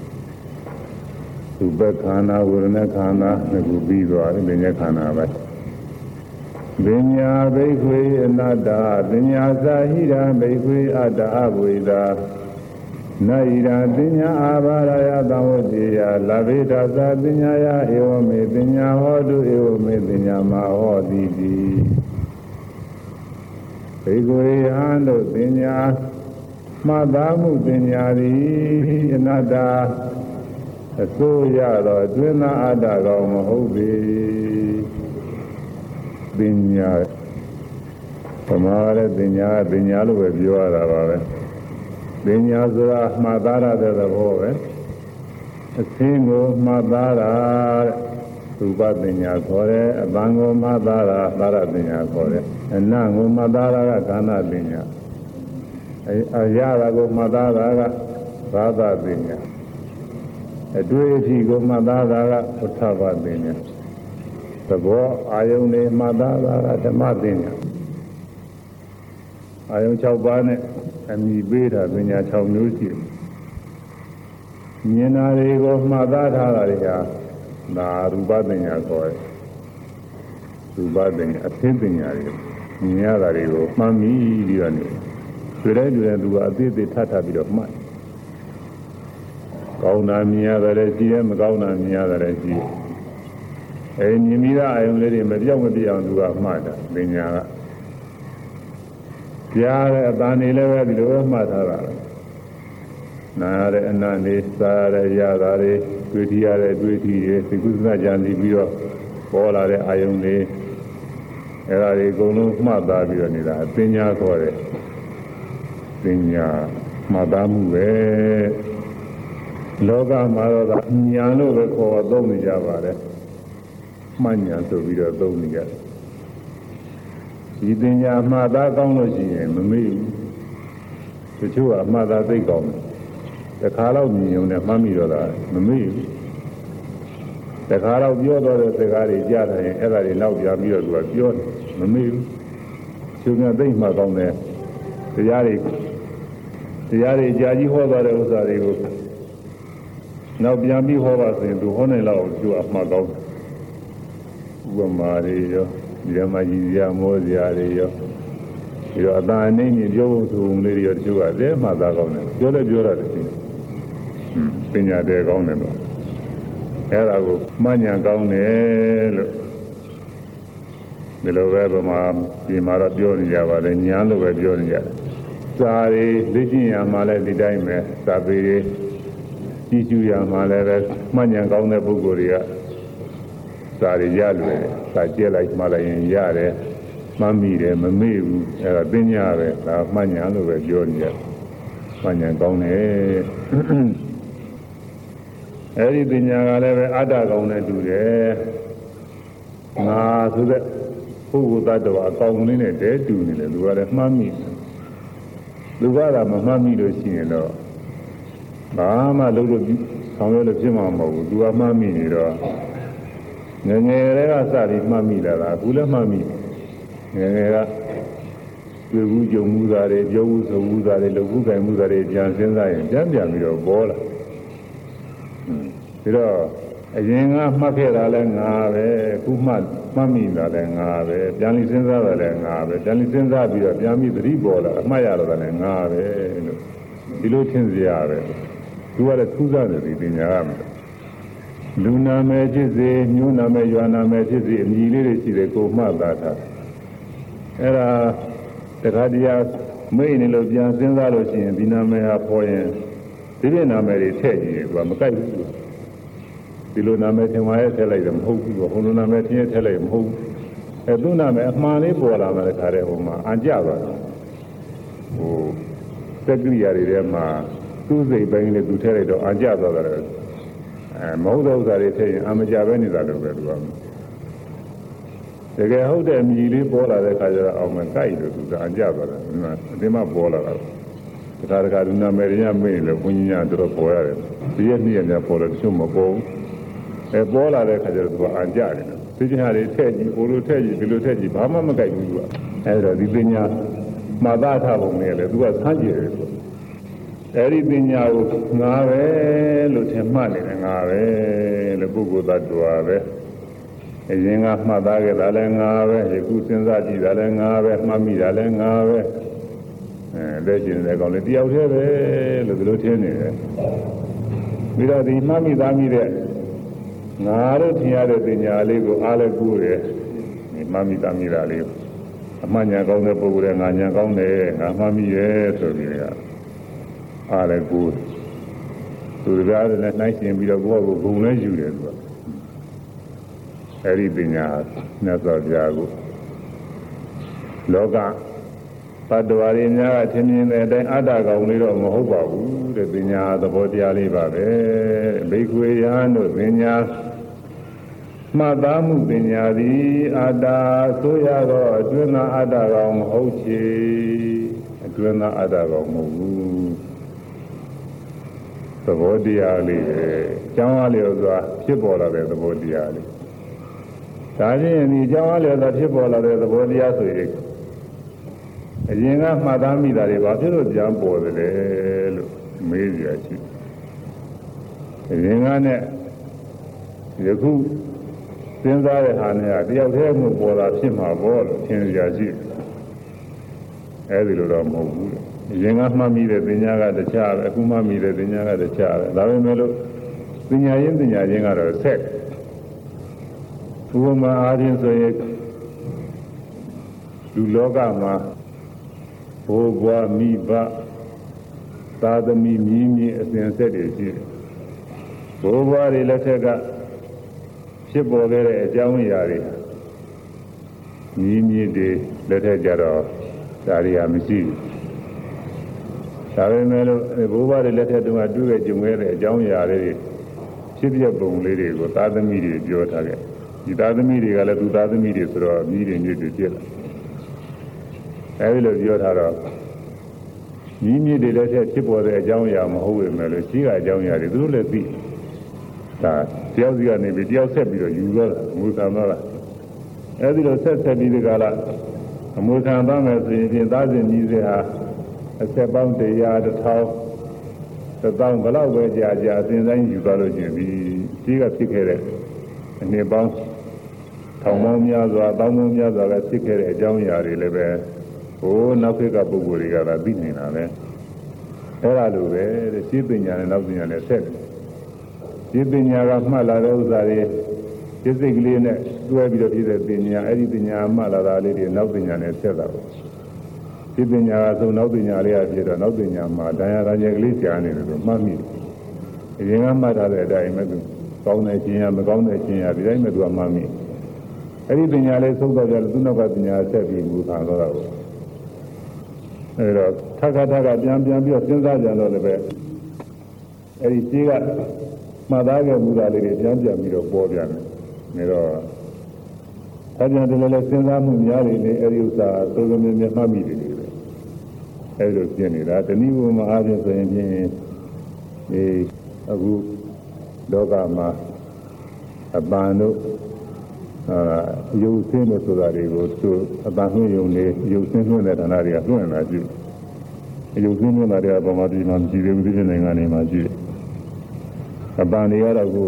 သုဘခန္ဓာဝေဒနာခန္ဓာနှစ်ခုပြီးသွားတယ်သင်္ညခန္ဓာပိုင်းပညာဘိက္ခွေအနတ္တပညာသာဟိရာဘိက္ခွေအတ္တအဝိဒါနာဣရာပညာအာဘာရယသံဝတိယလဗေဒသာပညာယဧဝမေပညာဟောတုဧဝမေပညာမဟောတိတိဘေကွေဟံတို့ပညာမှတ်သားမှုပညာသည်အနတ္တအစိုးရသောအတွင်းသားအတ္တကောင်မဟုတ်ပေပညာသမားရဲ့ပညာပညာလို့ပဲပြောရတာပါပဲပညာဆိုတာမှတ်သားရတဲ့သဘောပဲအသင်းကိုမှတ်သားတာရူပပညာခေါ်တယ်အပန်းကိုမှတ်သားတာသာရပညာခေါ်တယ်အနတ်ကိုမှတ်သားတာကကာဏပညာအရာကိုမှတ်သားတာကသာသပညာအတွေ့အထိကိုမှတ်သားတာကဝဋ္ဌပပညာသဘောအာယုန်နဲ့မှတ်သားတာကဓမ္မပညာအာယုန်၆ပါးနဲ့အမိပေးတာပညာ၆မျိုးရှိတယ်။မြင်တာတွေကိုမှတ်သားထားတာတွေကဒါရူပပညာခေါ်တယ်။ရူပပညာအသိပညာတွေမြင်ရတာတွေကိုမှတ်မိပြီးတော့နေတွေ့တဲ့တွေ့တဲ့သူကအသေးသေးထပ်ထပ်ပြီးတော့မှတ်။ကောင်းတာမြင်ရတယ်လည်းရှိတယ်မကောင်းတာမြင်ရတယ်လည်းရှိတယ်။အဲမြင်မိတာအယုံလေးတွေမပြောင်းမပြအောင်သူကမှတ်တာပညာကကြားတဲ့အတန်နေလည်းပဲဒီလိုပဲမှတ်ထားတာနာရတဲ့အနန္နေစားရတဲ့ရတာတွေတွေ့ထရတဲ့တွေ့ထတွေသိကုသနာကြံပြီးပြီးတော့ပေါ်လာတဲ့အာယုန်တွေအဲဒါတွေအကုန်လုံးမှတ်သားပြီးတော့နေတာပညာခေါ်တယ်ပညာမှတ်သားမှုပဲလောကမှာတော့ဉာဏ်လို့ပဲခေါ်သုံးနေကြပါတယ်မှတ်ဉာဏ်ဆိုပြီးတော့သုံးနေကြတယ်ဒီပညာမှတ်သားကောင်းလို့ရှိရင်မမေ့ဘူးတချို့ကအမှတ်သားသိကောင်းတယ်တစ်ခါတော့မြင်ုံနဲ့မှတ်မိတော့တာမမေ့ဘူးတစ်ခါတော့ပြောတော့တဲ့စကားတွေကြားတယ်ရင်အဲ့ဒါတွေနောက်ပြန်ပြီးတော့သူကပြောတယ်မမေ့ဘူးသူကသိမှတ်ကောင်းတယ်တရားတွေတရားတွေကြာကြီးဟောသွားတဲ့ဥစ္စာတွေကိုနောက်ပြန်ပြီးဟောပါဆိုရင်သူဟောနေလောက်သူအမှတ်ကောင်းဥပမာတွေရောဒီမှာကြီးရမောစရာတွေရောပြီးတော့အတန်အနေနဲ့ပြောဖို့ဆိုုံလေးတွေရောတချို့ကလည်းမှသာကောင်းတယ်ပြောလည်းပြောရတယ်ရှင်ပညာတဲ့ကောင်းတယ်တော့အဲ့ဒါကိုမှတ်ဉာဏ်ကောင်းတယ်လို့ဒီလိုပဲဗမာဒီမှာတော့ပြောနေကြပါလေဉာဏ်လို့ပဲပြောနေကြတယ်စာရီသိကျင်ရမှာလည်းဒီတိုင်းပဲစာပေတွေကြည့်ကျူရမှာလည်းပဲမှတ်ဉာဏ်ကောင်းတဲ့ပုဂ္ဂိုလ်တွေကစာရီရလွယ်စာကျက်လိုက်မှလိုက်ရင်ရတယ်မှတ်မိတယ်မမေ့ဘူးအဲ့ဒါပညာပဲဒါမှတ်ဉာဏ်လို့ပဲပြောနေရတယ်မှတ်ဉာဏ်ကောင်းတယ်အဲ့ဒီပညာကလည်းပဲအတ္တကောင်းတဲ့တူတယ်ငါဆိုတဲ့ပုဂ္ဂိုလ်တ attva အကောင်လေးနဲ့တည်းတူနေတယ်သူကလည်းမှတ်မိလူကတော့မမှတ်မိလို့ရှိရင်တော့ဘာမှလုပ်လို့ဆောင်ရွက်လို့ဖြစ်မှာမဟုတ်ဘူးသူကမှတ်မိနေတော့ငယ်ငယ်လေးကစပြီးမှတ်မိလာတာအခုလည်းမှတ်မိငယ်ငယ်ကတွေ့ဘူးကြုံမှုသားတွေပြောဘူးဆိုမှုသားတွေလုပ်ဘူးကြိုင်မှုသားတွေကြံစင်းစားရင်ပြန်ပြန်ပြီးတော့ပေါ်လာပြီးတော့အရင်ကမှတ်ခဲ့တာလဲငါပဲအခုမှမှတ်မိတာလဲငါပဲပြန်လိစဉ်းစားတာလဲငါပဲပြန်လိစဉ်းစားပြီးတော့ပြန်ပြီးသတိပေါ်လာအမှတ်ရတော့တယ်ငါပဲလို့ဒီလိုထင်စရာပဲသူကလည်းထူးဆန်းတယ်ဒီပညာကလူနာမယ်ဖြစ်စေမျိုးနာမယ်ရွာနာမယ်ဖြစ်စေအမည်လေးတွေရှိတယ်ကိုမှတ်သားတာအဲ့ဒါတခါတည်းမိတ်နေလို့ပြန်စဉ်းစားလို့ရှိရင်ဒီနာမည်ဟာပေါ်ရင်ဒီပြနာမည်တွေထည့်ကြည့်တယ်သူကမကိုက်ဘူးဒီလိုနာမည်ထင်ပါရဲ့ထည့်လိုက်တယ်မဟုတ်ဘူးဟိုလိုနာမည်ထင်ရဲ့ထည့်လိုက်မဟုတ်ဘူးအဲသူ့နာမည်အမှန်လေးပေါ်လာမှတခါတည်းဟိုမှာအံကြသွားတယ်ဟိုသက္ကိရိယာတွေထဲမှာသူ့စိတ်ပိုင်းလေးသူထည့်လိုက်တော့အံကြသွားတယ်အဲမဟုတ်တဲ့ဥစ္စာတွေထည့်ရင်အမကြပဲနေတာလို့ပဲသူကတကယ်ဟုတ်တဲ့မြည်လေးပေါ်လာတဲ့ခါကျတော့အောင်မကိုက်လို့သူကအကြပါလားအတင်းမပေါ်လာတာတခါတခါလူနာမယ်ရင်းမေးလို့ဘုန်းကြီးများတို့ပေါ်ရတယ်ဒီရက်နေ့ညပေါ်တော့တချို့မပေါ်ဘူးအဲပေါ်လာတဲ့ခါကျတော့သူကအကြတယ်သိချင်တာတွေထည့်ကြည့်ကိုလိုထည့်ကြည့်ဒီလိုထည့်ကြည့်ဘာမှမကိုက်ဘူးသူကအဲဒါဒီပညာမှာသားထားပုံနဲ့လေသူကဆန်းကျင်တယ်အဲဒီပညာကိုငါပဲလို့ထင်မှတ်နေတယ်ငါပဲလို့ပုဂ္ဂိုလ်သတ္တဝါပဲအရင်ကမှတ်သားခဲ့တာလည်းငါပဲယခုစဉ်းစားကြည့်တာလည်းငါပဲမှတ်မိတာလည်းငါပဲအဲလက်ကျင်တဲ့ကောင်လေးတယောက်တည်းပဲလို့ဒီလိုထင်နေတယ်ပြီးတော့ဒီမှတ်မိသားမိတဲ့ငါတို့ထင်ရတဲ့ပညာလေးကိုအားလည်းကူးတယ်ဒီမှတ်မိသားမိတာလေးအမှန်ညာကောင်းတဲ့ပုဂ္ဂိုလ်ရဲ့ငါညာကောင်းတယ်ငါမှတ်မိရဲ့ဆိုပြီးကအားလည်းကူးသူတို့ကလည်းနှိုင်းရှင်ပြီးတော့ကိုယ့်ကိုယ်ဂုံလဲယူတယ်သူကအဲ့ဒီပညာမြတ်စွာဘုရားကိုလောကတ attva တွေများကထင်မြင်တဲ့အတိုင်းအတ္တကောင်လေးတော့မဟုတ်ပါဘူးတဲ့ပညာသဘောတရားလေးပါပဲဘိက္ခွေယဟန်တို့ပညာမှတ်သားမှုပညာသည်အတ္တဆိုရတော့အတွင်းသာအတ္တကောင်မဟုတ်ချေအတွင်းသာအတ္တကောင်မဟုတ်ဘူးသဘောတရားလေးပဲကျောင်းအားလျော်စွာဖြစ်ပေါ်လာတဲ့သဘောတရားလေးဒါချင်းဒီကျောင်းအားလျော်စွာဖြစ်ပေါ်လာတဲ့သဘောတရားဆိုရင်အရင်ကမှတ်သားမိတာတွေဘာဖြစ်လို့ပြန်ပေါ်တယ်လဲလို့မေးကြရရှိအရင်ကနဲ့ယခုစဉ်းစားတဲ့ဟာနဲ့တယောက်တည်းမှပေါ်လာဖြစ်မှာပေါ့လို့သင်ကြရရှိအဲဒီလိုတော့မဟုတ်ဘူးအရင်ကမှတ်မိတဲ့ပညာကတခြားပဲအခုမှတ်မိတဲ့ပညာကတခြားပဲဒါပေမဲ့လို့ပညာရင်းပညာရင်းကတော့ဆက်ဥပမာအားဖြင့်ဆိုရင်လူလောကမှာဘိုးဘွားမိဘသာသမီမြင်းမြင်းအစဉ်ဆက်တွေရှိတယ်ဘိုးဘွားတွေလက်ထက်ကဖြစ်ပေါ်ခဲ့တဲ့အကြောင်းအရာတွေမြင်းမြင်းတွေလက်ထက်ကြတော့ဒါတွေကမရှိဘူးဒါပေမဲ့လို့ဘိုးဘွားတွေလက်ထက်တုန်းကတွေ့ခဲ့ကြုံခဲ့တဲ့အကြောင်းအရာတွေဖြစ်ပြပုံလေးတွေကိုသာသမီတွေပြောထားခဲ့ဒီသာသမီတွေကလည်းသူသာသမီတွေဆိုတော့မြည်တွေမြည်တွေဖြစ်လာအဲဒီလိုပြောထားတော့မြည်မြည်တွေလည်းဖြစ်ပေါ်တဲ့အကြောင်းအရာမဟုတ်ပေမဲ့လို့ရှိကအကြောင်းအရာတွေသူတို့လည်းသိဒါတယောက်စီကနေပြီးတယောက်ဆက်ပြီးတော့ယူတော့အမွေခံတော့အဲဒီလိုဆက်ဆက်ပြီးဒီကလာအမွေခံသွားမယ်ဆိုရင်ပြင်သားစဉ်မြည်စေဟာအဆက်ပေါင်းတရားတစ်ထောင်တစ်သောင်းဘလောက်ပဲကြာကြာအစဉ်တိုင်းယူသွားလို့ရှိရင်ဒီရှိကဖြစ်ခဲ့တဲ့အနှစ်ပေါင်းထောင်ပေါင်းများစွာတောင်းပေါင်းများစွာကဖြစ်ခဲ့တဲ့အကြောင်းအရာတွေလည်းပဲဟိုနောက်ခေတ်ကပုဂ္ဂိုလ်တွေကသာသိနေတာပဲအဲ့ဒါလိုပဲတဲ့ရှင်းပညာနဲ့နောက်ပညာနဲ့ဆက်ရှင်းပညာကမှတ်လာတဲ့ဥစ္စာတွေစိတ်စိတ်ကလေးနဲ့တွဲပြီးတော့ဖြစ်တဲ့ပညာအဲ့ဒီပညာမှတ်လာတာလေးတွေနောက်ပညာနဲ့ဆက်တာပေါ့ရှင်းပညာကဆိုနောက်ပညာလေးအဖြစ်တော့နောက်ပညာမှာတရားရည်ကလေးကြားနေတယ်လို့မှတ်မိတယ်အရင်ကမှတ်ထားတဲ့အတိုင်းပဲသူကောင်းတဲ့ခြင်းရမကောင်းတဲ့ခြင်းရဒီတိုင်းပဲသူကမှတ်မိအဲ့ဒီပညာလေးသုံးတော့ကြလို့သူနောက်ကပညာဆက်ပြီးမူခံတော့တာပေါ့အဲ့တော့ထပ်ခါထပ်ခါပြန်ပြန်ပြီးတော့စဉ်းစားကြတော့လည်းပဲအဲ့ဒီကြီးကမှတ်သားခဲ့မှုသားလေးတွေပြန်ပြန်ပြီးတော့ပေါ်ပြန်တယ်ဒါတော့ထပ်ပြန်တယ်လည်းစဉ်းစားမှုများနေတယ်အဲ့ဒီဥစ္စာသုံးလုံးမျိုးမှတ်မိတယ်လေအဲ့လိုပြင်နေတာတနည်းဥပမာအားဖြင့်ဆိုရင်ဖြင့်ဒီအခုလောကမှာအပန်တို့အာရုပ်ဆင်းလို့ဆိုတာတွေကိုသူအတန်နှွင့်ယုံနေရုပ်ဆင်းနှွင့်တဲ့ဌာနတွေကလွှင့်လာကြည့်ရုပ်ဆင်းနှွင့်တာတွေကပုံမှန်ဒီမှာကြည့်သေးဘူးဒီနိုင်ငံတွေမှာကြည့်အတန်တွေကတော့ကို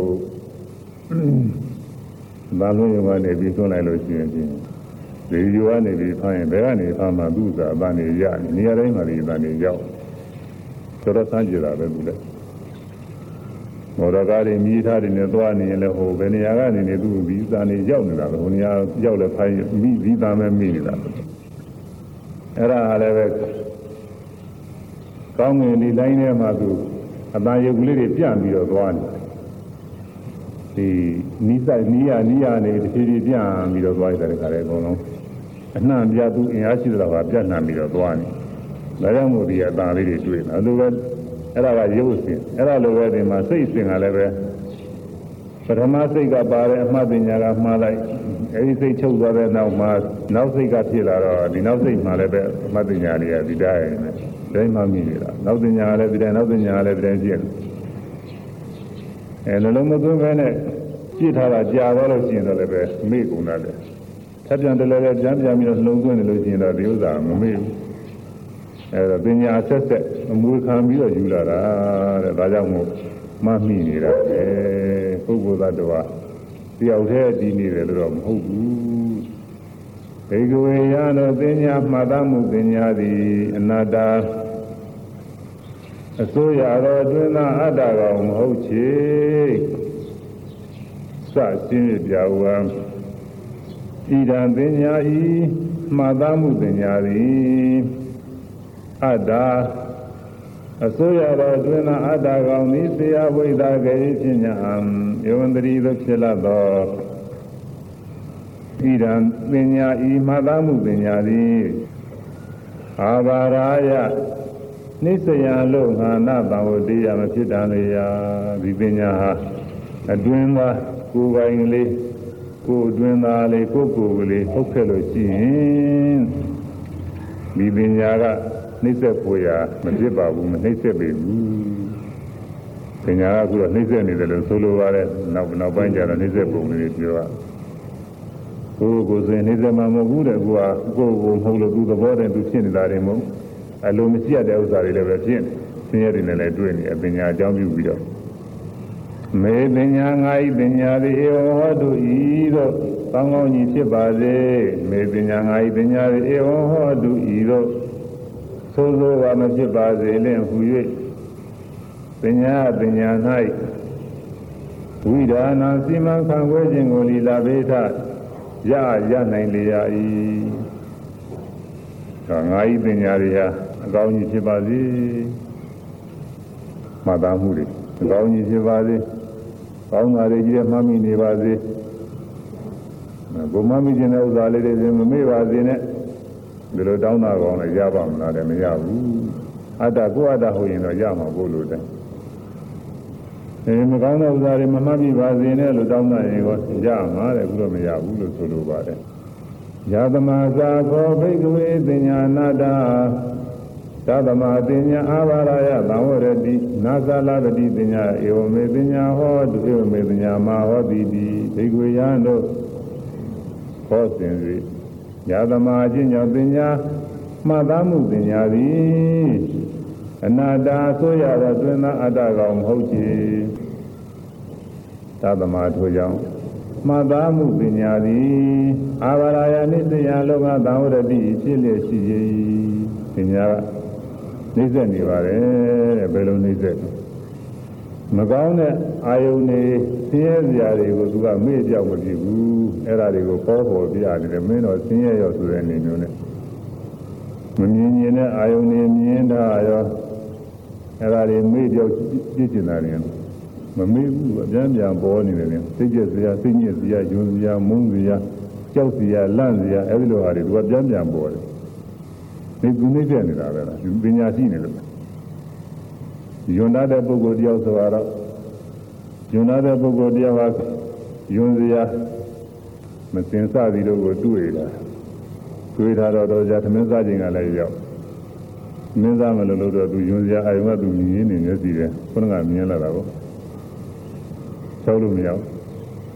အတန်နှွင့်ယုံကနေပြီးသွင်းလိုက်လို့ရှိရင်ဒီရေဒီယိုကနေပြီးဖိုင်းဘယ်ကနေဖမ်းမှသူ့စာအတန်တွေရနေရာတိုင်းမှာဒီအတန်တွေရောက်တော်တော်စမ်းကြည့်တာပဲသူလည်းမော်တော်ကားတွေမြည်ထားတယ်နဲ့သွားနေရင်လည်းဟိုဘယ်နေရာကနေနေသူ့ဒီစာနေရောက်နေတာပဲဟိုနေရာရောက်လဲဖိုင်းမိဒီသားမဲမိနေတာအဲ့ဒါလည်းပဲကောင်းငင်ဒီတိုင်းထဲမှာသူအတန်ရုပ်ကလေးတွေပြန့်ပြီးတော့သွားနေဒီနီးဆိုင်နီးရနီးရနေတဖြည်းဖြည်းပြန့်ပြီးတော့သွားရတဲ့ခါလေးအကုန်လုံးအနှံ့ပြသူအင်အားရှိတဲ့တော့ပြန့်နှံ့ပြီးတော့သွားနေဒါကြောင့်မို့ဒီအတန်လေးတွေတွေ့တယ်အဲ့လိုပဲအဲ့ဒါကရုပ်စင်အဲ့ဒါလိုပဲဒီမှာစိတ်စင်ကလည်းပဲပထမစိတ်ကပါတယ်အမှတ်ပညာကမှားလိုက်အဲဒီစိတ်ချုပ်သွားတဲ့နောက်မှာနောက်စိတ်ကဖြစ်လာတော့ဒီနောက်စိတ်မှာလည်းပဲအမှတ်ပညာတွေကဒီတိုင်းနဲ့တိုင်းမှမိနေတာနောက်ပညာကလည်းဒီတိုင်းနောက်ပညာကလည်းဒီတိုင်းဖြစ်နေအဲလုံးလုံးမသွင်းပဲနဲ့ပြစ်ထားတာကြာသွားလို့ရှိရင်တော့လည်းပဲမေ့ကုန်တာလေထပ်ပြန်တယ်လည်းပြန်ပြန်ပြီးတော့နှလုံးသွင်းတယ်လို့ရှိရင်တော့ဒီဥစ္စာမမေ့ဘူးအဲဒါပညာဆက်ဆက်အမွေခံပြီးတော့ယူလာတာတဲ့ဒါကြောင့်မို့မှတ်မိနေတာပဲပုဂ္ဂိုလ်သတ္တဝါတယောက်တည်းတည်နေတယ်လို့တော့မဟုတ်ဘူးဘေကဝေယသောပညာမှတ်သားမှုပညာသည်အနတ္တအစိုးရသောအတွင်းသားအတ္တကောင်မဟုတ်ချေစရှင်းပြဝံဣဒံပညာဤမှတ်သားမှုပညာသည်အတ္တအစိုးရတော်တွင်သာအတ္တကောင်သည်ဆရာဝိဒါကေဖြစ်ညာယောန္တရီသို့ဖြစ်လာသောဣဒံပညာဤမှတ်သားမှုပညာသည်အာဘာရာယနိစ္စယလို့ငါနာတံဝတိယမဖြစ်တန်လေရာဒီပညာဟာအတွင်းသာကိုယ်ပိုင်လေးကိုယ်အတွင်းသားလေးကိုယ်ကိုယ်ကလေးဟုတ်ခဲ့လို့ရှိရင်ဒီပညာကနှိမ့်ဆက်ဖို့ရမဖြစ်ပါဘူးမနှိမ့်ဆက်ပေဘူးပညာကအခုတော့နှိမ့်ဆက်နေတယ်လို့ဆိုလိုပါတယ်နောက်နောက်ပိုင်းကျတော့နှိမ့်ဆက်ပုံလေးပြောရကိုယ်ကိုယ်ဆိုရင်နှိမ့်ဆက်မှာမဟုတ်ဘူးတဲ့ကိုကကိုယ်ကိုမဟုတ်လို့သူသဘောတည်းသူဖြစ်နေတာတွေမဟုတ်အလိုမရှိတဲ့ဥစ္စာတွေလည်းပဲဖြစ်နေဆင်းရဲတွေနဲ့လည်းတွေ့နေအပညာအကြောင်းပြုပြီးတော့မေပညာငါဤပညာသည်ဧဝံဟောတုဤသို့ကောင်းကောင်းကြီးဖြစ်ပါစေမေပညာငါဤပညာသည်ဧဝံဟောတုဤသို့သို့သောကမဖြစ်ပါစေလင့်ဟူ၍ပညာပညာ၌ဝိဒါနာစီမံခံခွဲခြင်းကိုလီလာဘေထရရနိုင်လေရ၏ဒါငါဤပညာတွေဟာအကောင်းကြီးဖြစ်ပါစေမှတ်သားမှုတွေအကောင်းကြီးဖြစ်ပါစေကောင်းတာတွေကြီးမှတ်မိနေပါစေဘုမမိခြင်းတဲ့ဥစ္စာလေးတွေမမေ့ပါစေနဲ့ဒီလိုတောင်းတာကောင်းလည်းရပါမလားလည်းမရဘူးအတ္တကိုအတ္တဟုတ်ရင်တော့ရမှာကိုလို့တဲ့အဲမကောင်းတဲ့ဥစ္စာတွေမမှတ်မိပါစေနဲ့လို့တောင်းတာရင်ကောရမှာတဲ့အခုတော့မရဘူးလို့ဆိုလိုပါတယ်ယသမသာခောဘိကဝေပညာနာတာသတ္တမပညာအာဘာရယသံဝရတိနာသလာတတိပညာဧဝမေပညာဟောတုဧဝမေပညာမဟောတိတိဘိကဝေယံတို့ဟောစဉ်၍ယသမအချင်းကြောင့်ပညာမှတ်သားမှုပညာသည်အနာတ္တဆိုရသောတွင်သာအတ္တကောင်မဟုတ်ချေသတ္တမထိုကြောင့်မှတ်သားမှုပညာသည်အာဘာရယနိစ္စယလောကသံဝရတိဖြစ်လျက်ရှိ၏ပညာကနှိမ့်ဆက်နေပါတယ်တဲ့ဘယ်လိုနှိမ့်ဆက်မကောင်းတဲ့အာယုန်တွေဆင်းရဲစရာတွေကိုသူကမေ့ပြောက်မဖြစ်ဘူးအဲ့ဒါတွေကိုပေါ်ပေါ်ပြရတယ်မင်းတော့ဆင်းရဲရောဆိုတဲ့အနေမျိုးနဲ့မမြင်မြင်တဲ့အာယုန်တွေမြင်တာရောအဲ့ဒါတွေမေ့ပြောက်ပြစ်ကျင်တာတွေမမေ့ဘူးအပြန်ပြန်ပေါ်နေတယ်စိတ်ကြက်စရာစိတ်ညစ်စရာယွန်းစရာမုန်းစရာကြောက်စရာလန့်စရာအဲ့ဒီလိုဟာတွေသူကပြန်ပြန်ပေါ်တယ်ဒီကုနေပြနေတာပဲလားပညာရှိနေလို့ယွန်းတဲ့ပုဂ္ဂိုလ်တယောက်ဆိုတော့ယွန်းတဲ့ပုဂ္ဂိုလ်တယောက်ကယွန်းစရာမစင်စသည်တို့ကိုတွေ့တာတွေ့တာတော့တော့ကြာသမင်းစားခြင်းကလည်းရောက်မင်းစားမလို့လို့တော့သူယွန်းစရာအယုံကသူမြင်နေနေစီတယ်ခုနကမြင်လာတာပေါ့ချောက်လို့မရဘူး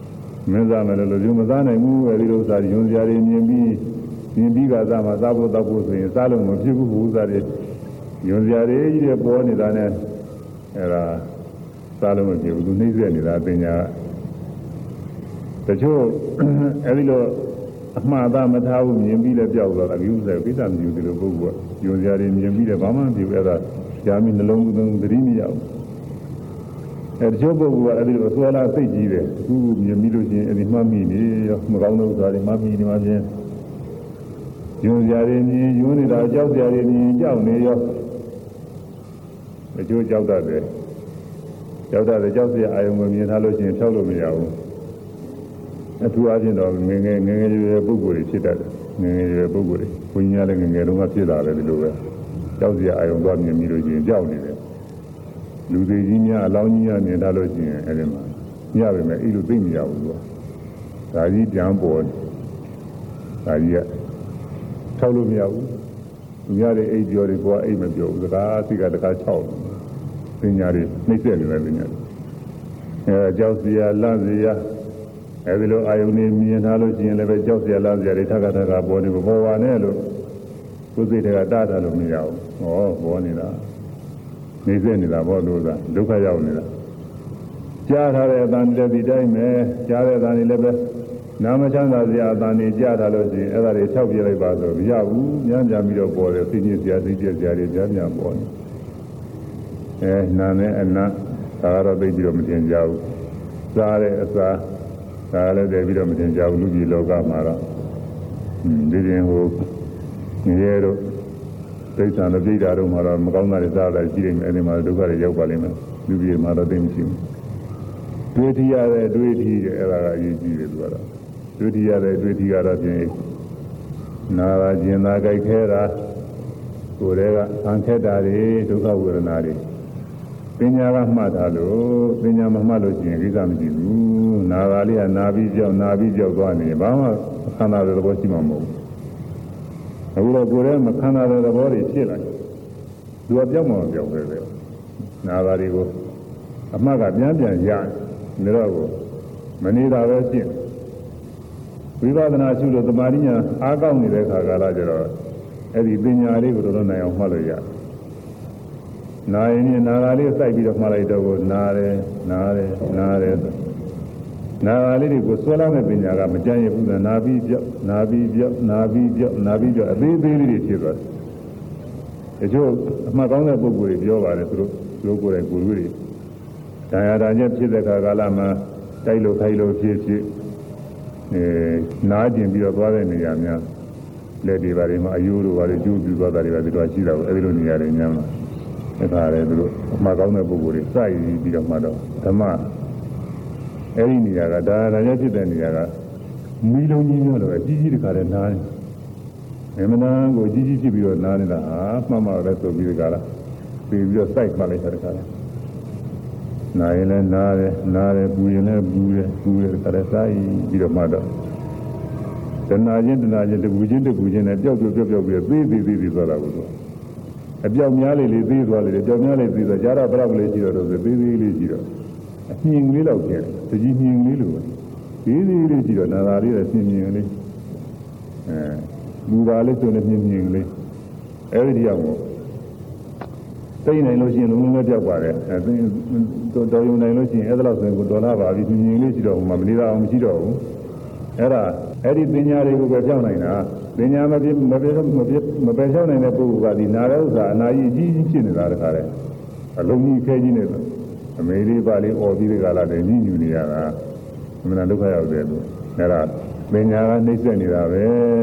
မင်းစားမယ်လို့လူမစားနိုင်ဘူးအဲဒီလိုစားရုံစရာတွေမြင်ပြီးမြင်ပြီးကစားမှစားဖို့တောက်ဖို့ဆိုရင်စားလို့မဖြစ်ဘူးဘူးစားတယ်ရုံစရာတွေကြီးတွေပေါ်နေတာနဲ့အဲဒါစားလို့မဖြစ်ဘူးသူနှိမ့်ဆက်နေတာပညာတချို့အဲဒီလိုအမှားသားမထားဘူးမြင်ပြီးလည်းပြောက်သွားတာဒီဥစ္စာကိစ္စမယူဒီလိုပုဂ္ဂိုလ်ကရုံစရာတွေမြင်ပြီးလည်းဘာမှမဖြစ်ဘူးအဲဒါရှားမိနှလုံးသွင်းသတိမရဘူးအဲတချို့ပုဂ္ဂိုလ်ကအဲဒီလိုအစွဲလားစိတ်ကြီးတယ်အခုမြင်ပြီးလို့ရှိရင်အဲဒီမှတ်မိနေရောမကောင်းတဲ့ဥစ္စာတွေမှတ်မိနေမှချင်းရုံစရာတွေမြင်ယူနေတာကြောက်စရာတွေမြင်ကြောက်နေရောတချို့ကြောက်တတ်တယ်ကြောက်တတ်တယ်ကြောက်စရာအာယုံကိုမြင်ထားလို့ရှိရင်ဖြောက်လို့မရဘူးအထူးအားဖြင့်တော့ငယ်ငယ်ငယ်ငယ်ရွယ်ပုဂ္ဂိုလ်တွေဖြစ်တတ်တယ်ငယ်ငယ်ရွယ်ပုဂ္ဂိုလ်တွေဘုန်းကြီးများလည်းငယ်ငယ်တုန်းကဖြစ်လာတယ်ဒီလိုပဲကြောက်စရာအာယုံသွားမြင်ပြီးလို့ရှိရင်ကြောက်နေတယ်လူသေးကြီးများအလောင်းကြီးများမြင်ထားလို့ရှိရင်အဲဒီမှာညပဲမဲ့အဲ့လိုသိမရဘူးကွာဒါကြီးပြန်ပေါ်တယ်ဒါကြီးကထောက်လို့မရဘူးသူများတွေအိပ်ပြောတယ်ကွာအိပ်မပြောဘူးစကားစိတ်ကတကားချောက်ပညာတွေနှိမ့်ဆက်နေတယ်ပညာအဲကြောက်စရာလန့်စရာအဲဒီလိုအာယုန်နဲ့မြင်ထားလို့ရှိရင်လည်းပဲကြောက်စရာလန့်စရာတွေထပ်ခါထပ်ခါပေါ်နေပေါ်ပါနဲ့လို့ကိုယ်စိတ်တွေကတားထားလို့မရဘူးဟောပေါ်နေတာနှိမ့်ဆက်နေတာဘောလို့သာဒုက္ခရောက်နေတာကြားထားတဲ့အတန်လည်းဒီတိုင်းပဲကြားတဲ့အတန်လည်းပဲနာမချမ်းသာစရာအတန်တွေကြားထားလို့ရှိရင်အဲ့ဒါတွေ၆ပြလိုက်ပါဆိုမရဘူးညံ့ပြန်ပြီးတော့ပေါ်တယ်သိညစ်စရာသိကျက်စရာတွေကြားပြန်ပေါ်နေအဲနာနဲ့အနာဒါကတော့သိပြီးတော့မတင်ကြဘူးစားတဲ့အစာဒါလည်းတည်ပြီးတော့မတင်ကြဘူးလူကြီးလောကမှာတော့ဒီရင်ဟိုငရဲတို့သိစ္စာနဲ့ပြိတာတို့မှာတော့မကောင်းတာတွေစားတာရှိနေတယ်အဲဒီမှာဒုက္ခတွေရောက်ပါလိမ့်မယ်လူကြီးမှာတော့သိမရှိဘူးတွေးထီရတဲ့တွေးထီတဲ့အဲ့ဒါကအရေးကြီးတယ်သူကတော့တွေးထီရတဲ့တွေးထီကတော့ပြင်နာရာကျင်သာကြိုက်ခဲတာကိုယ်တည်းကဆံခက်တာတွေဒုက္ခဝေဒနာတွေပညာကမှတ်တာလို့ပညာမမှတ်လို့ရှိရင်ကိစ္စမရှိဘူးနာရာလေးကနာပြီးကြောက်နာပြီးကြောက်သွားနေဘာမှခန္ဓာတဲ့သဘောရှိမှာမဟုတ်ဘူးအခုတော့ကိုယ်တည်းမခန္ဓာတဲ့သဘောတွေဖြစ်လာတယ်သူကပြောက်မှမပြောက်ပဲပဲနာရာတွေကိုအမှတ်ကပြန်ပြန်ရတယ်ဒါတော့မနေတာပဲရှင်းဝိပဿနာရှုလို့သမာဓိညာအားကောင်းနေတဲ့ခါကာလကျတော့အဲ့ဒီပညာလေးကိုတော်တော်နိုင်အောင်မှတ်လို့ရတယ်။နာရင်နဲ့နာရာလေးစိုက်ပြီးတော့မှတ်လိုက်တော့ကိုနာတယ်နာတယ်နာတယ်နာရာလေးတွေကိုဆွဲလာတဲ့ပညာကမကြမ်းရဘူးနာပြီးပြောက်နာပြီးပြောက်နာပြီးပြောက်နာပြီးပြောက်အသေးသေးလေးတွေဖြစ်သွားတယ်။တချို့အမှတ်ကောင်းတဲ့ပုဂ္ဂိုလ်တွေပြောပါတယ်သူတို့သူတို့ကိုယ်တိုင်ကိုယ်တွေတရားဒါချက်ဖြစ်တဲ့ခါကာလမှာတိုက်လို့ခိုက်လို့ဖြစ်ဖြစ်အဲနားကျင်ပြီးတော့သွားတဲ့နေရာများလက်တွေပါတွေမှာအယိုးတို့ပါတွေကျိုးပြသွားတာတွေပါဒီလိုရှိတာကိုအဲဒီလိုနေရာတွေများမှာအဲ့ဒါလည်းသူတို့အမှားကောင်းတဲ့ပုဂ္ဂိုလ်တွေစိုက်ပြီးတော့မှတော့ဓမ္မအဲဒီနေရာကဒါဒါချက်ဖြစ်တဲ့နေရာကမီးလုံးကြီးမျိုးတော့အကြီးကြီးတခါတည်းနားနေမနာကိုကြီးကြီးဖြစ်ပြီးတော့နားနေတာဟာမှတ်မှလည်းဆိုပြီးတခါလားပြီးပြီးတော့စိုက်မှလိုက်တာတခါလားနာရင်လည်းနားတယ်နားတယ်ပူရင်လည်းပူတယ်ပူတယ်ခါတဲ့စားပြီးတော့မှတော့တဏှာချင်းတဏှာချင်းတကူချင်းတကူချင်းနဲ့ပျောက်ပျောက်ပျောက်ပျောက်ပြီးသေးသေးသေးသေးသွားတာကိုအပြောက်များလေးလေးသေးသွားလေအပြောက်များလေးသေးသွားကြတော့ဘယ်တော့လေးရှိတော့တော့သေးသေးလေးရှိတော့အမြင်လေးတော့ကျန်တကြီးမြင်လေးလိုပဲသေးသေးလေးရှိတော့နာသာလေးလည်းမြင်မြင်လေးအဲလူပါလေးဆိုလည်းမြင်မြင်လေးအဲဒီရောက်တော့သိနိုင်လို့ရှိရင်လုံးလုံးပြောက်ပါတယ်အဲတော်ရုံနိုင်လို့ရှိရင်အဲ့ဒါလို့ဆိုရင်ကိုဒေါ်လာပါပြီမြင်မြင်လေးရှိတော့ဟိုမှာမနေတာအောင်မရှိတော့ဘူးအဲ့ဒါအဲ့ဒီပညာတွေကိုပဲပြောင်းနိုင်တာပညာမပြမပြမပြမပယ်ချနိုင်တဲ့ပုဂ္ဂိုလ်ကဒီနာတဲ့ဥစ္စာအနာကြီးကြီးကြီးဖြစ်နေတာတခါလေအလုံးကြီးခဲကြီးနေတယ်အမေလေးပါလေးអော်ပြီးတဲ့ကလာတယ်ညှဉ်းညူနေရတာအမှန်ဒုက္ခရောက်တယ်လို့အဲ့ဒါပညာကနှိမ့်ဆက်နေတာပဲ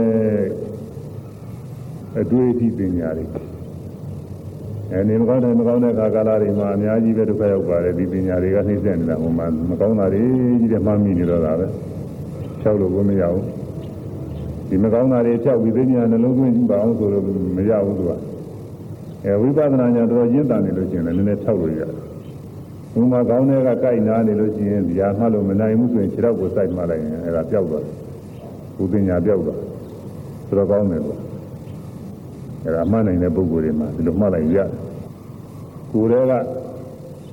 အတွေ့အထိပညာတွေအဲဒီမကောင်းတဲ့မကောင်းတဲ့ခါကာလတွေမှာအများကြီးပဲဒုက္ခရောက်ပါတယ်ဒီပညာတွေကနှိမ့်ဆက်နေတာဟိုမှာမကောင်းတာတွေကြီးတဲ့မှမိနေတော့တာပဲဖြောက်လို့ကိုမရဘူးဒီမကောင်းတာတွေဖြောက်ပြီးသိညာနှလုံးသွင်းကြည့်ပါအောင်ဆိုတော့မရဘူးသူကအဲဝိပဿနာညာတော်ရင်းတန်နေလို့ရှိရင်လည်းနည်းနည်းဖြောက်လို့ရတယ်ဘုံမှာကောင်းတဲ့ကကြိုက်နာနေလို့ရှိရင်ဒီဟာမှလို့မနိုင်ဘူးဆိုရင်ခြေတော့ကိုစိုက်မှလိုက်ရင်အဲဒါပျောက်သွားတယ်ဘုသိညာပျောက်သွားဆိုတော့ကောင်းတယ်လို့အဲဒါမှနိုင်တဲ့ပုဂ္ဂိုလ်တွေမှာဒီလိုမှလိုက်ရတယ်ကိုယ်တည်းက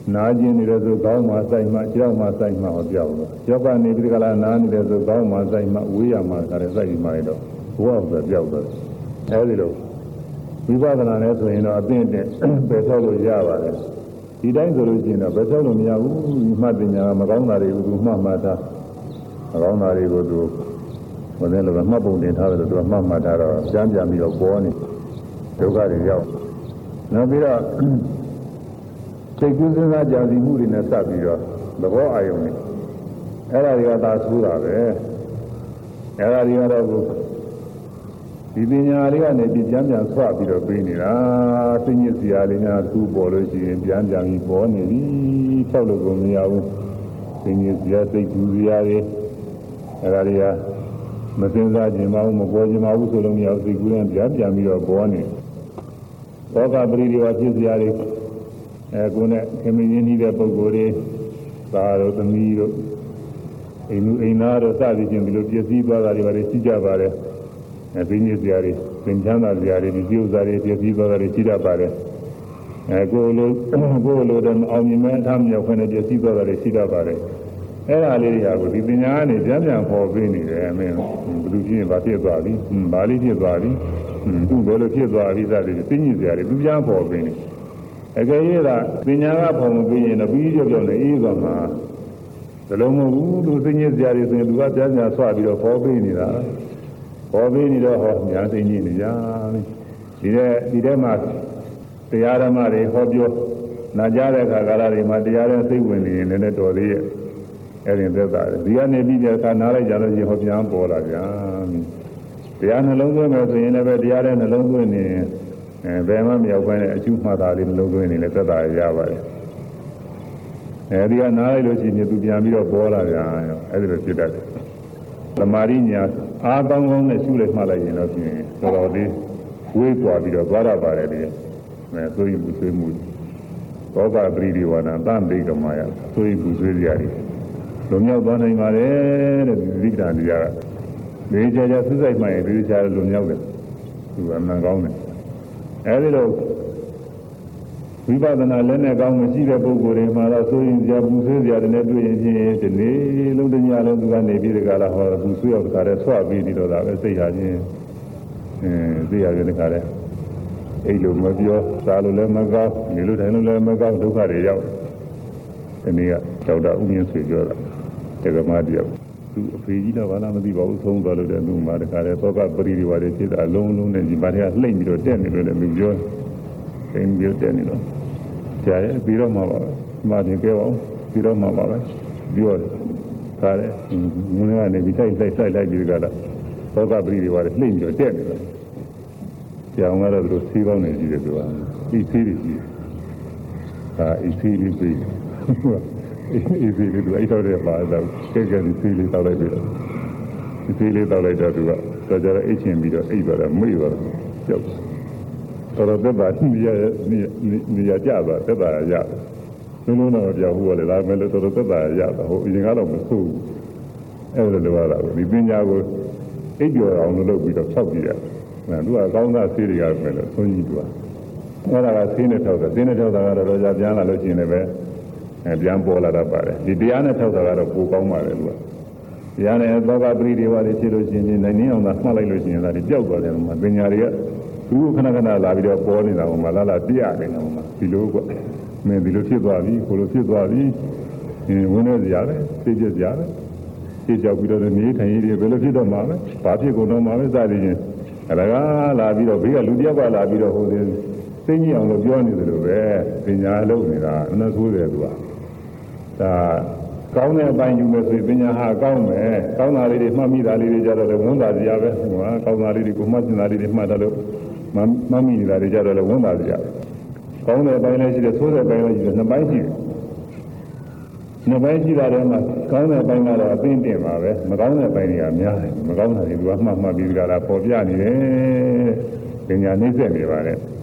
နာကျင်နေတဲ့ဆိုကောင်းမှဆိုင်မှကြောက်မှဆိုင်မှဟောပြောက်တော့ကြောက်ကနေပြီးကလာနာနေတဲ့ဆိုကောင်းမှဆိုင်မှဝေးရမှကလည်းစိုက်ပြီးမှတော့ဘဝဆိုပြောက်တော့အဲဒီလိုဝိပဿနာနဲ့ဆိုရင်တော့အသိနဲ့ပယ်ဆောက်လို့ရပါတယ်ဒီတိုင်းဆိုလို့ရှိရင်တော့ပယ်ဆောက်လို့မရဘူးမှတ်ပညာမကောင်းတာတွေကိုသူမှတ်မှတ်တာမကောင်းတာတွေကိုသူဟိုတဲ့လိုမှတ်ပုံတင်ထားတယ်လို့သူမှတ်မှတ်တာတော့ကျမ်းပြန်ပြီးတော့ပေါ်နေဒုက္ခတွေရောက်နောက်ပြီးတော့စိတ်ကူးစဉ်းစားကြံစည်မှုတွေနဲ့စပ်ပြီးတော့သဘောအာရုံနဲ့အဲ့ဒါတွေကသာဆိုးတာပဲအဲ့ဒါတွေကတော့ဒီပညာလေးကနေပြကြမ်းပြန်ဆွပြီးတော့ပြီးနေတာသိညစ်စရာလေးများသူ့ပေါ်လို့ရှိရင်ပြန်ပြန်ပြီးပေါ်နေပြီဖြောက်လို့ကိုမရဘူးသိညစ်စရာစိတ်ကူးစရာတွေအဲ့ဒါတွေကမစင်စားခြင်းမဟုတ်မပေါ်ခြင်းမဟုတ်ဆိုလို့မရဘူးစိတ်ကူးရင်ပြန်ပြန်ပြီးတော့ပေါ်နေဘောကပရိဒီဝဖြစ်စရာတွေအဲကိုယ်နဲ့ခင်မင်းရင်းနှီးတဲ့ပုဂ္ဂိုလ်တွေသာတို့သမီးတို့အိမ်လူအိမ်သားတို့စသည်ချင်းဒီလိုပြည့်စည်သွားတာတွေပါလေရှိကြပါတယ်အဲသိညစ်စရာတွေသင်္ချမ်းသာစရာတွေဒီဥစ္စာတွေပြည့်စည်သွားတာတွေရှိတတ်ပါတယ်အဲကိုယ်လိုကိုယ်လိုတဲ့အောင်မြင်မဲ့အထမြောက်ခွင့်နဲ့ပြည့်စည်သွားတာတွေရှိတတ်ပါတယ်အဲ့ဒါလေးတွေကကိုဒီပညာကနေပြန်ပြန်ပေါ်ပေးနေတယ်အမင်းဘယ်လိုဖြစ်ရင်ဘာဖြစ်သွားပြီဘာလေးဖြစ်သွားပြီသူ့ဘယ်လိုဖြစ်သွားပြီစသည်သိညစ်စရာတွေသူပြန်ပေါ်ပေးနေအကယ်၍သာပညာကပုံမပြီးရင်တော့ပြီးကြောက်ကြောက်နဲ့အေးသွားမှာဘယ်လိုမဟုတ်ဘူးသူသိညစ်စရာတွေဆိုရင်သူကပြန်ပြန်ဆွပြီးတော့ပေါ်ပေးနေတာပေါ်ပေးနေတော့ဟောညာသိညစ်နေကြဒီတဲ့ဒီတဲ့မှာတရားဓမ္မတွေဟောပြောနာကြတဲ့အခါကာလတွေမှာတရားနဲ့စိတ်ဝင်နေရင်လည်းတော်သေးရဲ့အဲ့ဒီသက်သာတယ်ဒီကနေပြီးတဲ့အခါနားလိုက်ကြလို့ရှိရင်ဟောပြန်ပေါ်လာကြတရားနှလုံးသွင်းမယ်ဆိုရင်လည်းတရားတဲ့နှလုံးသွင်းနေအဲဘယ်မှမရောက်ဘဲနဲ့အကျူးမှတ်တာလေးနှလုံးသွင်းနေလဲသက်သာရပါတယ်အဲဒီကနားလိုက်လို့ရှိရင်သူပြန်ပြီးတော့ပေါ်လာကြအဲဒီလိုဖြစ်တတ်တယ်သမာဓိညာအားကောင်းကောင်းနဲ့ရှုလိုက်မှတ်လိုက်ရင်တော့ပြင်တော်တော်လေးဝေးကွာပြီးတော့သွားရပါတယ်ဒီအဲဆိုရင်ဘူးဆွေးမှုဘောဂပရိဒီဝါနာတန်တိကမာယဆိုရင်ဘူးဆွေးစရာတွေလုံမြောက်သွားနိုင်ပါတယ်တဲ့ဒီကံတရားကဒီကြကြဆွစိုက်မှရင်ဒီကြလုံမြောက်တယ်သူကအမှန်ကောင်းတယ်အဲဒီလိုဝိပဿနာလည်းနဲ့ကောင်းမရှိတဲ့ပုဂ္ဂိုလ်တွေမှာတော့ဆိုရင်ကြာပူဆွေးစရာတွေနဲ့တွေ့ရင်ချင်းဒီနေ့လုံးတညလုံးသူကနေပြီးဒီကလာဟောပူဆွေးရောက်တခါတည်းဆွပြီးနေတော့တာပဲစိတ်ဟာချင်းအဲသိရတယ်တခါတည်းအဲ့လိုမပြောစားလို့လည်းမကောင်းနေလို့တိုင်းလို့လည်းမကောင်းဒုက္ခတွေရောက်ဒီနေ့ကဒေါက်တာဦးမြင့်ဆွေပြောတာတက္ကမတယောက်သူအဖေကြီးတော့ဘာမှမသိပါဘူးသုံးသွားလို့တဲ့သူမှတခါတည်းသောကပရိဒီဝါတွေဖြစ်တာအလုံးလုံးနဲ့ဒီဘာတွေကလှိမ့်ပြီးတော့တက်နေလို့လည်းသူပြောအင်းပြောတယ်နေတော့ကြားရပြီးတော့မှပါပဲမာတင်ပြောအောင်ပြီးတော့မှပါပဲပြောတယ်ခါတယ်ငုံကနေပြီးတိုက်တိုက်တိုက်လိုက်ပြီးကြတာသောကပရိဒီဝါတွေလှိမ့်ပြီးတော့တက်နေတယ်ကြောင်ကတော့သူတို့စီးပေါင်းနေကြည့်တယ်သူကဤစီးတွေကြီးဟာဤစီးလေးပြီးဤစီးလေးသူအဲ့တော့လည်းပါတော့ကဲကဲဒီစီးလေးတောက်လိုက်ပြီးတော့ဒီစီးလေးတောက်လိုက်တော့သူကတော့ကြတော့အိတ်ချင်ပြီးတော့အိတ်သွားတော့မေ့သွားတော့ကြောက်တော်တော်သက်သာနေရနေရကြပါသက်သာရလုံးလုံးတော့ပြောက်ဘူးလေဒါမဲ့လို့တော်တော်သက်သာရတာဟိုအရင်ကတော့မဆိုးဘူးအဲ့လိုလိုရတာဒီပညာကိုအိပ်ကျော်အောင်လုပ်ပြီးတော့ဖြောက်ကြည့်ရတယ်သူကကောင်းသားဆေးတွေကပဲလို့ဆုံးကြီးသူကအဲ့ဒါကဆေးနဲ့ထောက်တာဆေးနဲ့ထောက်တာကတော့တော့ကြာပြန်လာလို့ရှိရင်လည်းပဲအဲပြန်ပေါ်လာတတ်ပါတယ်ဒီတရားနဲ့ထောက်တာကတော့ပိုကောင်းပါတယ်သူကတရားနဲ့သောကပရိဒီဝါတွေဖြစ်လို့ရှိရင်နိုင်နေအောင်သာမှတ်လိုက်လို့ရှိရင်ဒါတွေပျောက်သွားတယ်မှာပညာတွေကသူခဏခဏလာပြီးတော့ပေါ်နေတာဟိုမှာလာလာပြရတယ်ဟိုမှာဒီလိုကမင်းဒီလိုဖြစ်သွားပြီကိုလိုဖြစ်သွားပြီဝင်နေကြရတယ်သိကြကြရတယ်သိကြောက်ပြီးတော့နေထိုင်ရည်တွေဘယ်လိုဖြစ်တော့မှာလဲဘာဖြစ်ကုန်တော့မှာလဲစသည်ချင်းအလကားလာပြီးတော့ဘေးကလူတယောက်ကလာပြီးတော့ဟိုသိသိကြီးအောင်လို့ပြောနေတယ်လို့ပဲပညာလုံးနေတာအနှဆိုးတယ်သူကဒါကောင်းတဲ့အပိုင်းယူမယ်ဆိုရင်ပညာဟာကောင်းမယ်ကောင်းတာလေးတွေမှတ်မိတာလေးတွေကြတော့လည်းဝန်တာစရာပဲဟိုကကောင်းတာလေးတွေကိုမှတ်ကျင်တာလေးတွေမှတ်တယ်လို့မှတ်မိနေတာတွေကြတော့လည်းဝန်တာစရာပဲကောင်းတဲ့အပိုင်းလည်းရှိတယ်ဆိုးတဲ့အပိုင်းလည်းရှိတယ်နှစ်ပိုင်းရှိတယ်နှစ်ပိုင်းရှိတာတည်းမှာကောင်းတဲ့အပိုင်းကတော့အသိတင်ပါပဲမကောင်းတဲ့အပိုင်းတွေကများတယ်မကောင်းတာတွေကမှတ်မှတ်ပြီးကြတာပေါ်ပြနေတယ်ပညာနှိမ့်ဆက်နေပါလေ